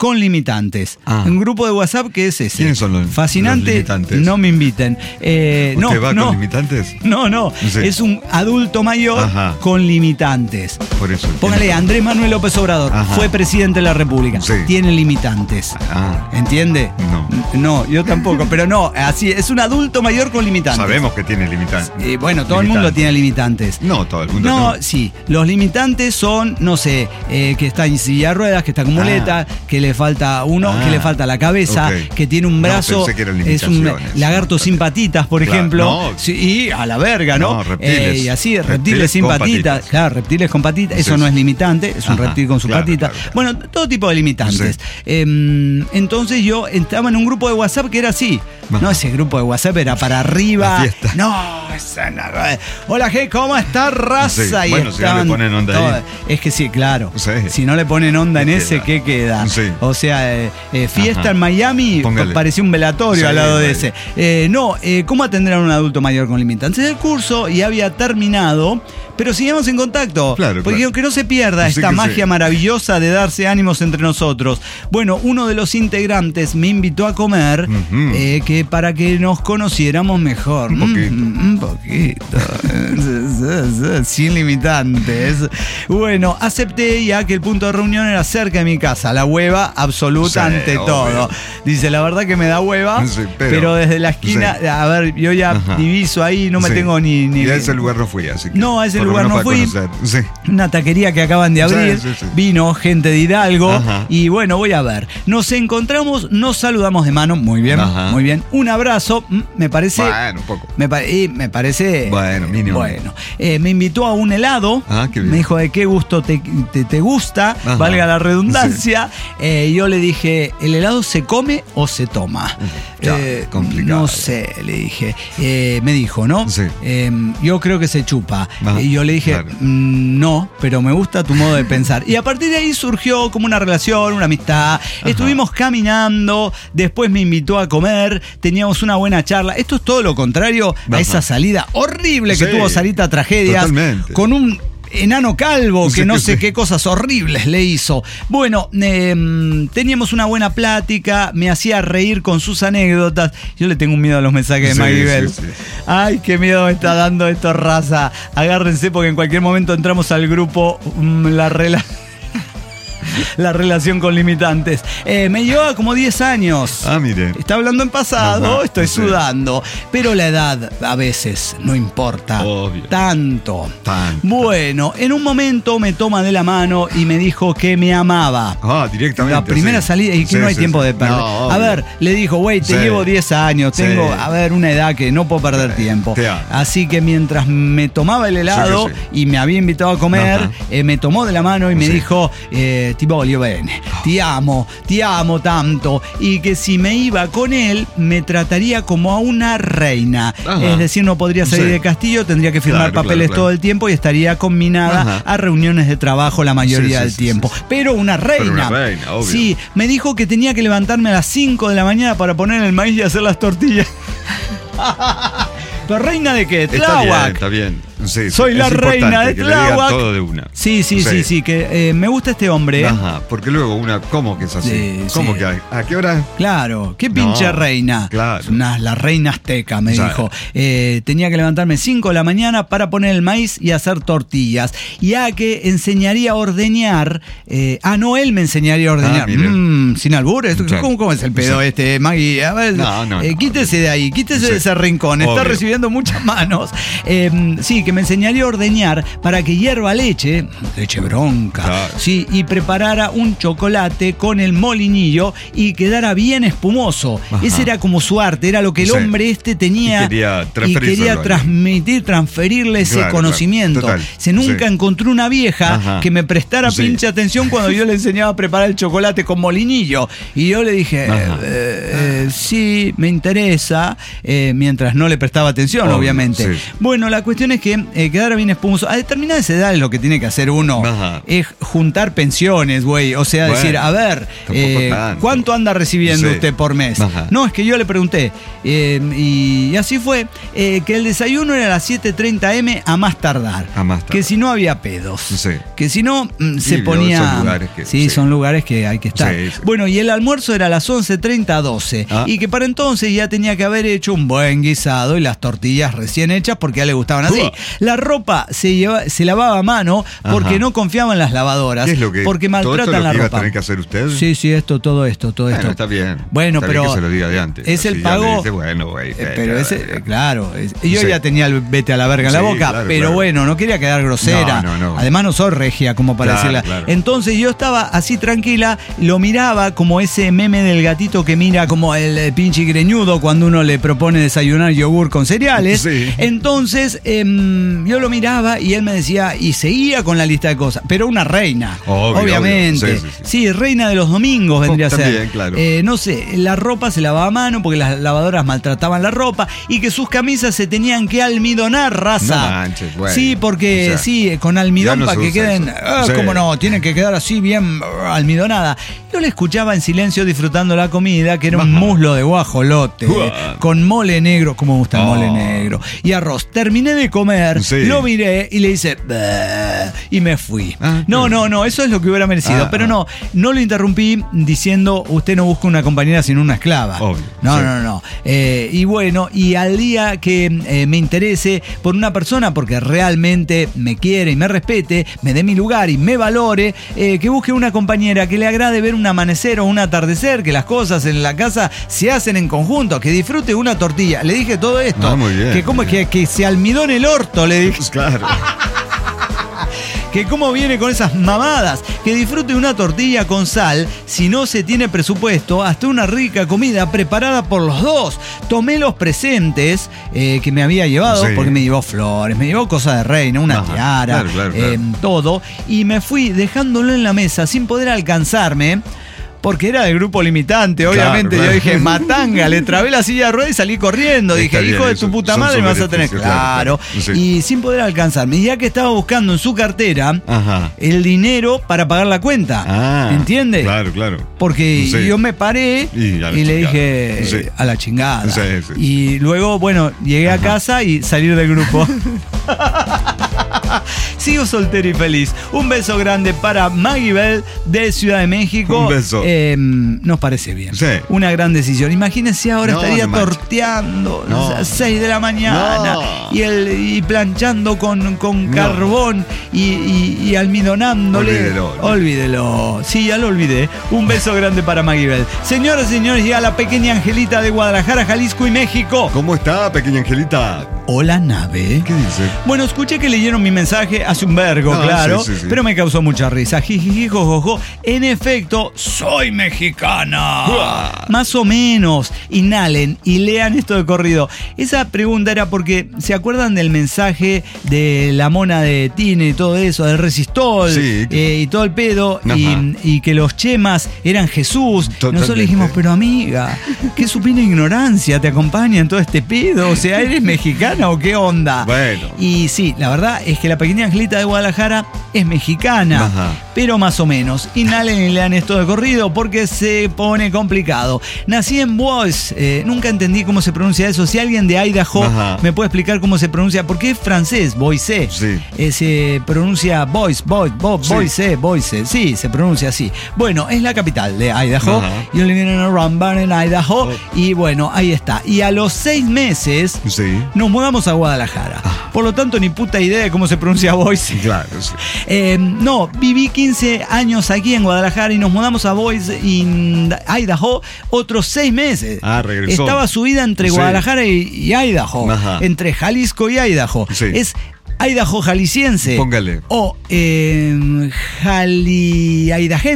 con limitantes. Ah. Un grupo de WhatsApp que es ese. ¿Quiénes son los, Fascinante, los limitantes? No me inviten. Eh, ¿Usted no, va no, con limitantes? No, no. Sí. Es un adulto mayor Ajá. con limitantes. Por eso. Póngale, Andrés Manuel López Obrador Ajá. fue presidente de la República. Sí. Tiene limitantes. Ah. ¿Entiende? No. No, yo tampoco, pero no, así es un adulto mayor con limitantes. Sabemos que tiene limitantes. Eh, bueno, todo el mundo tiene limitantes. No, todo el mundo No, no. sí. Los limitantes son, no sé, eh, que está en silla de ruedas, que está con muleta, Ah. que le falta uno, Ah. que le falta la cabeza, Ok. que tiene un No, brazo. pensé que eran es un limitaciones. lagarto sin patitas, por Claro, ejemplo. no. Sí, y a la verga, ¿no? No, reptiles. Eh, y así, reptiles, Reptiles sin con patitas. patitas. Claro, reptiles con patitas. Eso Sí, no sí. es limitante, es un Ajá, reptil con su claro, patita. claro, claro. Bueno, todo tipo de limitantes. Eh, entonces yo estaba en un grupo de WhatsApp que era así. Ajá. No, ese grupo de WhatsApp era para arriba. La fiesta. No, esa no. Hola, G, ¿cómo está, raza? Sí, Y bueno, si no le estaban ponen onda todas- ahí. Es que sí, claro. Sí. Si no le ponen onda en ¿Qué ese, queda? ¿qué queda? Sí. O sea, eh, eh, fiesta Ajá. en Miami, Póngale. parecía un velatorio Sí, al lado de bueno. ese. Eh, no, eh, ¿cómo atender a un adulto mayor con limitantes? El curso y había terminado, pero seguimos en contacto. Claro, Porque claro. que no se pierda Sí esta que magia sí. maravillosa de darse ánimos entre nosotros. Bueno, uno de los integrantes me invitó a comer Ujú. eh, que para que nos conociéramos mejor. Un poquito. Mm, un poquito. Sin limitantes. Bueno, acepté ya que el punto de reunión era cerca de mi casa. La hueva absoluta Sí, ante obvio. todo. Dice, la verdad que me da hueva, Sí, pero, pero- desde la esquina, sí. a ver, yo ya Ajá. diviso ahí, no me Sí. tengo ni... ni Y a ese lugar no fui, así que. No, a ese por lo lugar menos no para fui. conocer. Sí. Una taquería que acaban de abrir, Sí, sí, sí. vino gente de Hidalgo Ajá. y bueno, voy a ver. Nos encontramos, nos saludamos de mano, muy bien, Ajá. muy bien. Un abrazo, mm, me parece... Bueno, un poco. Me, pa- y me parece... Bueno, mínimo. Bueno, eh, me invitó a un helado, Ah, qué bien. me dijo de qué gusto te, te, te gusta, Ajá. valga la redundancia. Eh, yo le dije, ¿el helado se come o se toma? Ya, Eh, complicado. No sé, le dije. Eh, me dijo, ¿no? Sí. Eh, yo creo que se chupa. Ajá, Y yo le dije, claro. "Mm, no, pero me gusta tu modo de pensar". Y a partir de ahí surgió como una relación, una amistad. Estuvimos caminando, después me invitó a comer, teníamos una buena charla. Esto es todo lo contrario a Ajá. esa salida horrible que Sí, tuvo Sarita Tragedias. totalmente. Con un enano calvo que Sí, no que sé sí. qué cosas horribles le hizo. Bueno, eh, teníamos una buena plática, me hacía reír con sus anécdotas. Yo le tengo un miedo a los mensajes de Sí, Maguibel. sí, sí. Ay, qué miedo me está dando esto, raza. Agárrense porque en cualquier momento entramos al grupo mm, La Rela. La relación con limitantes. Eh, me llevaba como diez años. Ah, mire. Está hablando en pasado, Ajá, estoy sí. sudando. Pero la edad a veces no importa Obvio. tanto. Tanto. Bueno, en un momento me toma de la mano y me dijo que me amaba. Ah, directamente. La primera sí. salida y que Sí, no hay sí, tiempo sí. de perder. No, a obvio. ver, le dijo, güey, te Sí. llevo diez años, Sí. tengo, a ver, una edad que no puedo perder Sí. tiempo. Te amo. Así que mientras me tomaba el helado Sí, sí, y me había invitado a comer, Ajá. eh, me tomó de la mano y me Sí. dijo, eh, ti voglio bene, te amo, te amo tanto. Y que si me iba con él, me trataría como a una reina. Ajá. Es decir, no podría salir Sí. de castillo, tendría que firmar Claro, papeles claro, claro. todo el tiempo y estaría combinada Ajá. a reuniones de trabajo la mayoría Sí, sí, del sí, tiempo. sí, sí. Pero una reina. Pero una reina, obvio. Sí, me dijo que tenía que levantarme a las cinco de la mañana para poner el maíz y hacer las tortillas. ¿Pero reina de qué? Está bien, Tláhuac. está bien. Sí, sí, Soy es la importante reina de que le digan Tláhuac. todo de una. Sí, sí, sí, sí, que eh, me gusta este hombre. Ajá, porque luego una, ¿cómo que es así? Sí, ¿Cómo sí. que hay? ¿A qué hora? Claro, qué pinche No, reina. claro. Una, la reina azteca, me Claro. dijo. Eh, tenía que levantarme cinco de la mañana para poner el maíz y hacer tortillas. Y a que enseñaría a ordeñar. eh, ah, no, él me enseñaría a ordeñar. Ah, mire. Mm, sin albur. esto- Claro. ¿Cómo, cómo es el pedo Sí. este, Maggie? A ver, No, no, eh, no. quítese de ahí, quítese Sí. de ese rincón. Está Obvio. recibiendo muchas manos. Eh, sí, que me enseñaría a ordeñar para que hierva leche, leche bronca, Claro. sí, y preparara un chocolate con el molinillo y quedara bien espumoso. Ajá. Ese era como su arte, era lo que el Sí. hombre este tenía Y quería y transferírselo quería a él. transmitir, transferirle ese Claro, conocimiento. claro, total. Se nunca Sí. encontró una vieja Ajá. que me prestara Sí. pinche atención cuando yo le enseñaba a preparar el chocolate con molinillo. Y yo le dije, Ajá. eh, eh, sí, me interesa, eh, mientras no le prestaba atención, Obvio, obviamente. sí. Bueno, la cuestión es que bien, eh, quedara bien espumoso. A determinadas edades lo que tiene que hacer uno Ajá. es juntar pensiones, güey. O sea, bueno, decir, a ver, eh, ¿cuánto anda recibiendo sí. usted por mes? Ajá. No, es que yo le pregunté. Eh, y así fue, eh, que el desayuno era a las siete treinta eme a más tardar. A más tardar. Que si no había pedos. Sí. Que si no, mm, se sí, ponía... Son lugares que, sí, sí, son lugares que hay que estar. Sí, sí. Bueno, y el almuerzo era a las once treinta a doce. Ah. Y que para entonces ya tenía que haber hecho un buen guisado y las tortillas recién hechas porque ya le gustaban así. Uh. La ropa se, lleva, se lavaba a mano porque Ajá. no confiaban en las lavadoras. ¿Qué es lo que, porque maltratan todo esto la ropa. ¿Iba a tener que hacer usted? Sí, sí, esto, todo esto, todo bueno, esto. Está bien. Bueno, está pero bien que se lo diga de antes. Es el pago. Dice, bueno, güey, eh, pero ese, eh, claro, es, yo sí. ya tenía el vete a la verga en sí, la boca, claro, pero claro. bueno, no quería quedar grosera. No, no, no. Además no soy regia como para claro, decirla. Claro. Entonces yo estaba así tranquila, lo miraba como ese meme del gatito que mira como el, el pinche greñudo cuando uno le propone desayunar yogur con cereales. Sí. Entonces eh, yo lo miraba y él me decía, y seguía con la lista de cosas, pero una reina, obvio, obviamente. Obvio. Sí, sí, sí. sí, reina de los domingos vendría oh, a ser. También, claro. Eh, no sé, la ropa se lavaba a mano porque las lavadoras maltrataban la ropa y que sus camisas se tenían que almidonar, raza. No manches, bueno. Sí, porque o sea, sí, con almidón no para que queden, oh, sí. cómo no, tienen que quedar así bien almidonada. Yo le escuchaba en silencio disfrutando la comida, que era un muslo de guajolote, uh. con mole negro, como me gusta el oh. mole negro, y arroz. Terminé de comer, sí. lo miré y le hice y me fui. Ah, no, no, no, eso es lo que hubiera merecido, ah, pero ah. no, no lo interrumpí diciendo usted no busca una compañera sino una esclava. Obvio, no, sí. no, no, no. Eh, y bueno, y al día que eh, me interese por una persona porque realmente me quiere y me respete, me dé mi lugar y me valore, eh, que busque una compañera que le agrade ver un amanecer o un atardecer, que las cosas en la casa se hacen en conjunto, que disfrute una tortilla. Le dije todo esto. Ah, muy bien, que como que, que se almidone el orto, le dije. Claro. Que cómo viene con esas mamadas, que disfrute una tortilla con sal, si no se tiene presupuesto, hasta una rica comida preparada por los dos. Tomé los presentes eh, que me había llevado, sí. porque me llevó flores, me llevó cosas de reina, una Ajá, tiara, claro, claro, claro. Eh, todo, y me fui dejándolo en la mesa sin poder alcanzarme. Porque era del grupo limitante, obviamente. Claro, claro. Yo dije, matanga, le trabé la silla de ruedas y salí corriendo. Está dije, bien, hijo de tu puta madre, me vas a tener. Claro. claro. Sí. Y sin poder alcanzarme. Y ya que estaba buscando en su cartera Ajá. el dinero para pagar la cuenta. Ah, ¿entiendes? Claro, claro. Porque sí. yo me paré y, y le dije, sí. a la chingada. Sí, sí. Y luego, bueno, llegué Ajá. a casa y salir del grupo. Sigo soltero y feliz. Un beso grande para Maggie Bell de Ciudad de México. Un beso. Eh, nos parece bien. Sí. Una gran decisión. Imagínense ahora no, estaría no torteando no. a las seis de la mañana no. y, el, y planchando con, con no. carbón y, y, y almidonándole. Olvídelo. Olvídelo. Sí, ya lo olvidé. Un beso grande para Maggie Bell. Señoras y señores, llega la pequeña Angelita de Guadalajara, Jalisco y México. ¿Cómo está, pequeña Angelita? Hola, nave. ¿Qué dice? Bueno, escuché que leyeron mi mensaje hace un vergo, no, claro, sí, sí, sí. pero me causó mucha risa. Jijiji, jojojo. En efecto, soy mexicana. Uah. Más o menos. Inhalen y lean esto de corrido. Esa pregunta era porque, ¿se acuerdan del mensaje de la mona de Tine y todo eso, del resistol sí. eh, y todo el pedo? Y, y que los chemas eran Jesús. Totalmente. Nosotros le dijimos, pero amiga, qué supina ignorancia te acompaña en todo este pedo. O sea, ¿eres mexicana o qué onda? Bueno. Y sí, la verdad es que la pequeña Angelita de Guadalajara es mexicana, Ajá. pero más o menos. Inhalen y lean esto de corrido porque se pone complicado. Nací en Boise, eh, nunca entendí cómo se pronuncia eso. Si alguien de Idaho Ajá. me puede explicar cómo se pronuncia, porque es francés, Boise. Sí. Eh, se pronuncia Boise, Boise, Boise, sí. Boise. Sí, se pronuncia así. Bueno, es la capital de Idaho. Ajá. Yo le vienen a Rumbar en Idaho. Oh. Y bueno, ahí está. Y a los seis meses sí. nos mudamos a Guadalajara. Ah. Por lo tanto, ni puta idea de cómo se pronuncia Boise. Claro, sí. Eh, no, viví quince años aquí en Guadalajara y nos mudamos a Boise, in Idaho, otros seis meses. Ah, regresó. Estaba subida entre sí. Guadalajara y, y Idaho. Ajá. Entre Jalisco y Idaho. Sí. Es Idaho jalisciense. Póngale. O eh, jali-aidajense.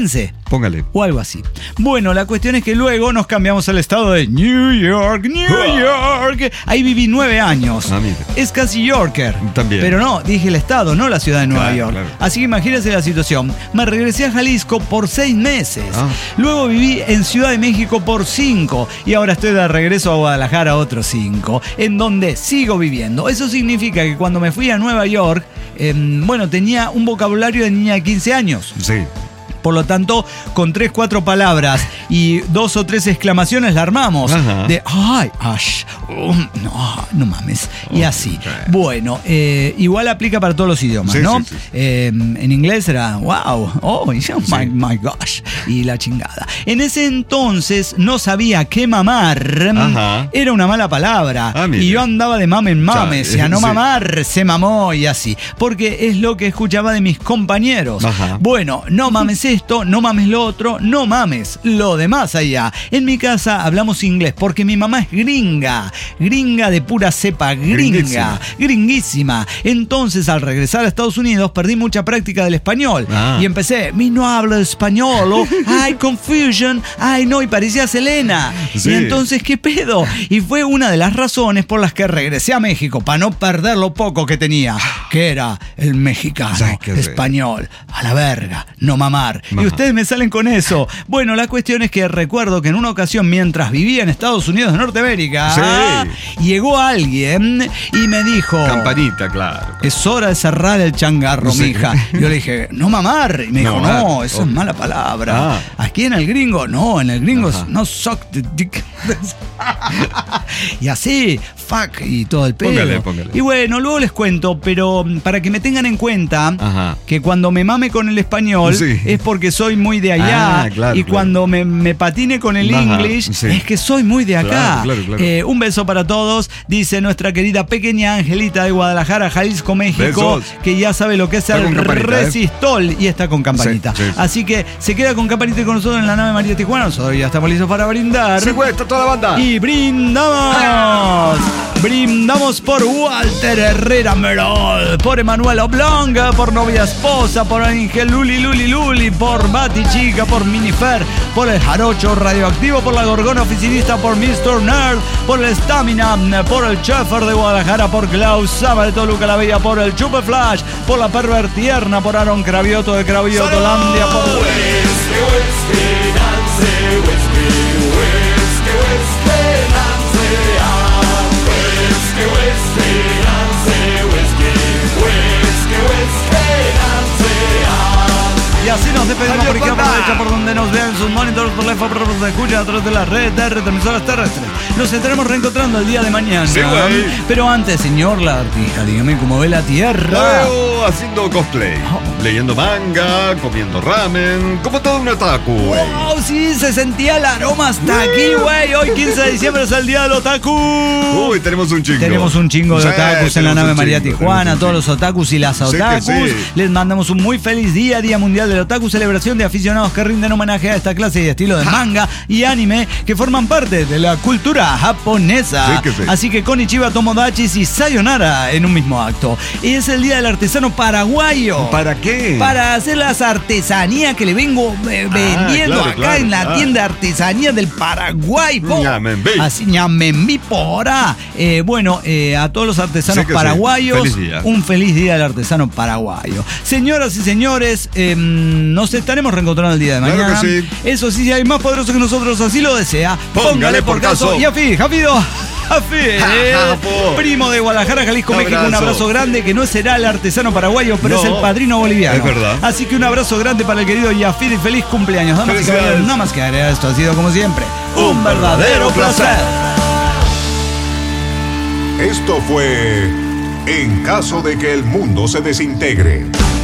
Póngale. O algo así. Bueno, la cuestión es que luego nos cambiamos al estado de New York, New York. Ahí viví nueve años. Ah, mira. Es casi Yorker. También. Pero no, dije el estado, no la ciudad de Nueva Claro, York. claro. Así que imagínense la situación. Me regresé a Jalisco por seis meses. Ah. Luego viví en Ciudad de México por cinco. Y ahora estoy de regreso a Guadalajara otros cinco. En donde sigo viviendo. Eso significa que cuando me fui a Nueva York, eh, bueno, tenía un vocabulario de niña de quince años. Sí. Por lo tanto, con tres, cuatro palabras y dos o tres exclamaciones la armamos. Ajá. De, ay, ash, um, no, no mames. Y así. Bueno, eh, igual aplica para todos los idiomas, Sí, ¿no? sí, sí. Eh, en inglés era, wow, oh, my, my gosh, y la chingada. En ese entonces no sabía que mamar Ajá. era una mala palabra. Ah, mira. Y yo andaba de mame en mame, Ya, si a no sí. mamar, se mamó y así. Porque es lo que escuchaba de mis compañeros. Ajá. Bueno, no mames esto, no mames lo otro, no mames lo demás allá. En mi casa hablamos inglés porque mi mamá es gringa, gringa de pura cepa, gringa, Gringuísima. gringuísima. Entonces, al regresar a Estados Unidos, perdí mucha práctica del español. Ah. Y empecé, mi no hablo español, oh, ay, confusion, ay, no, y parecía Selena. Sí. Y entonces, ¿qué pedo? Y fue una de las razones por las que regresé a México, para no perder lo poco que tenía, que era el mexicano, ¿Sabes qué hacer? español, a la verga, no mamar. Mamá. Y ustedes me salen con eso. Bueno, la cuestión es que recuerdo que en una ocasión, mientras vivía en Estados Unidos de Norteamérica, Sí. llegó alguien y me dijo... Campanita, claro. Es hora de cerrar el changarro, Sí. mija. Yo le dije, no mamar. Y me No dijo, mamar. no, eso Oh. es mala palabra. Ah. Aquí en el gringo, no, en el gringo Ajá. es no suck the dick. Y así, fuck, y todo el pedo. Póngale, póngale. Y bueno, luego les cuento, pero para que me tengan en cuenta Ajá. que cuando me mame con el español Sí. es porque soy muy de allá. Ah, claro, y claro. cuando me, me patine con el Ajá, English sí. es que soy muy de acá. Claro, claro, claro. Eh, un beso para todos, dice nuestra querida pequeña Angelita de Guadalajara, Jalisco, México, Besos. que ya sabe lo que es Está el con campanita, ¿eh? resistol y está con campanita. Sí, sí, sí. Así que se queda con campanita y con nosotros en la nave María Tijuana. Nosotros ya estamos listos para brindar. Sí, güey, está toda la banda. Y brindamos. Brindamos por Walter Herrera Merol, por Emanuel Oblonga, por Novia Esposa, por Ángel Luli Luli Luli, por Bati Chica, por Minifer, por el Jarocho Radioactivo, por la Gorgona Oficinista, por mister Nerd, por el Stamina, por el Chefer de Guadalajara, por Klaus Sama de Toluca la Bella, por el Chupe Flash, por la Pervertierna, por Aaron Cravioto de Craviotolandia, por... Y así nos despedimos por izquierda, por derecha, por donde nos vean sus monitores, por la F A P, por donde se escuchan a través de la red de retransmisoras terrestres. Nos estaremos reencontrando el día de mañana. Sí, güey. Pero antes, señor Lagartija, dígame cómo ve la tierra. Veo haciendo cosplay, leyendo manga, comiendo ramen, como todo un otaku, güey. Wow, sí, se sentía el aroma hasta aquí, güey. Hoy quince de diciembre es el día del otaku. Uy, tenemos un chingo. Tenemos un chingo de Sí, otakus en la tenemos nave un María chingo, Tijuana, tenemos un todos los chingo. otakus y las Sí que otakus. sí. Les mandamos un muy feliz día, Día Mundial del Otaku, celebración de aficionados que rinden homenaje a esta clase y estilo de manga y anime que forman parte de la cultura japonesa. Sí que sí. Así que Konnichiwa, Tomodachis y Sayonara en un mismo acto. Y es el Día del Artesano Paraguayo. ¿Para qué? Para hacer las artesanías que le vengo eh, vendiendo claro, acá claro, en la claro. tienda de artesanía del Paraguay. po. Ñamenbí. Así, ñamenbí pora. Eh, bueno, eh, a todos los artesanos Sí que sí. paraguayos, Feliz día. un feliz día del artesano paraguayo. Señoras y señores, eh, nos estaremos reencontrando el día de Claro mañana. que sí. Eso sí, si hay más poderoso que nosotros, así lo desea. Póngale por caso. Y Afi, Jafido. Afi, Japo. primo de Guadalajara, Jalisco, Un México. Un abrazo. abrazo grande que no será el artesano paraguayo, pero No. es el padrino boliviano. Es verdad. Así que un abrazo grande para el querido Yafir y feliz cumpleaños. Damas y Felicidades. caballeros, nada más que agregar, esto ha sido como siempre un verdadero placer. Esto fue En caso de que el mundo se desintegre.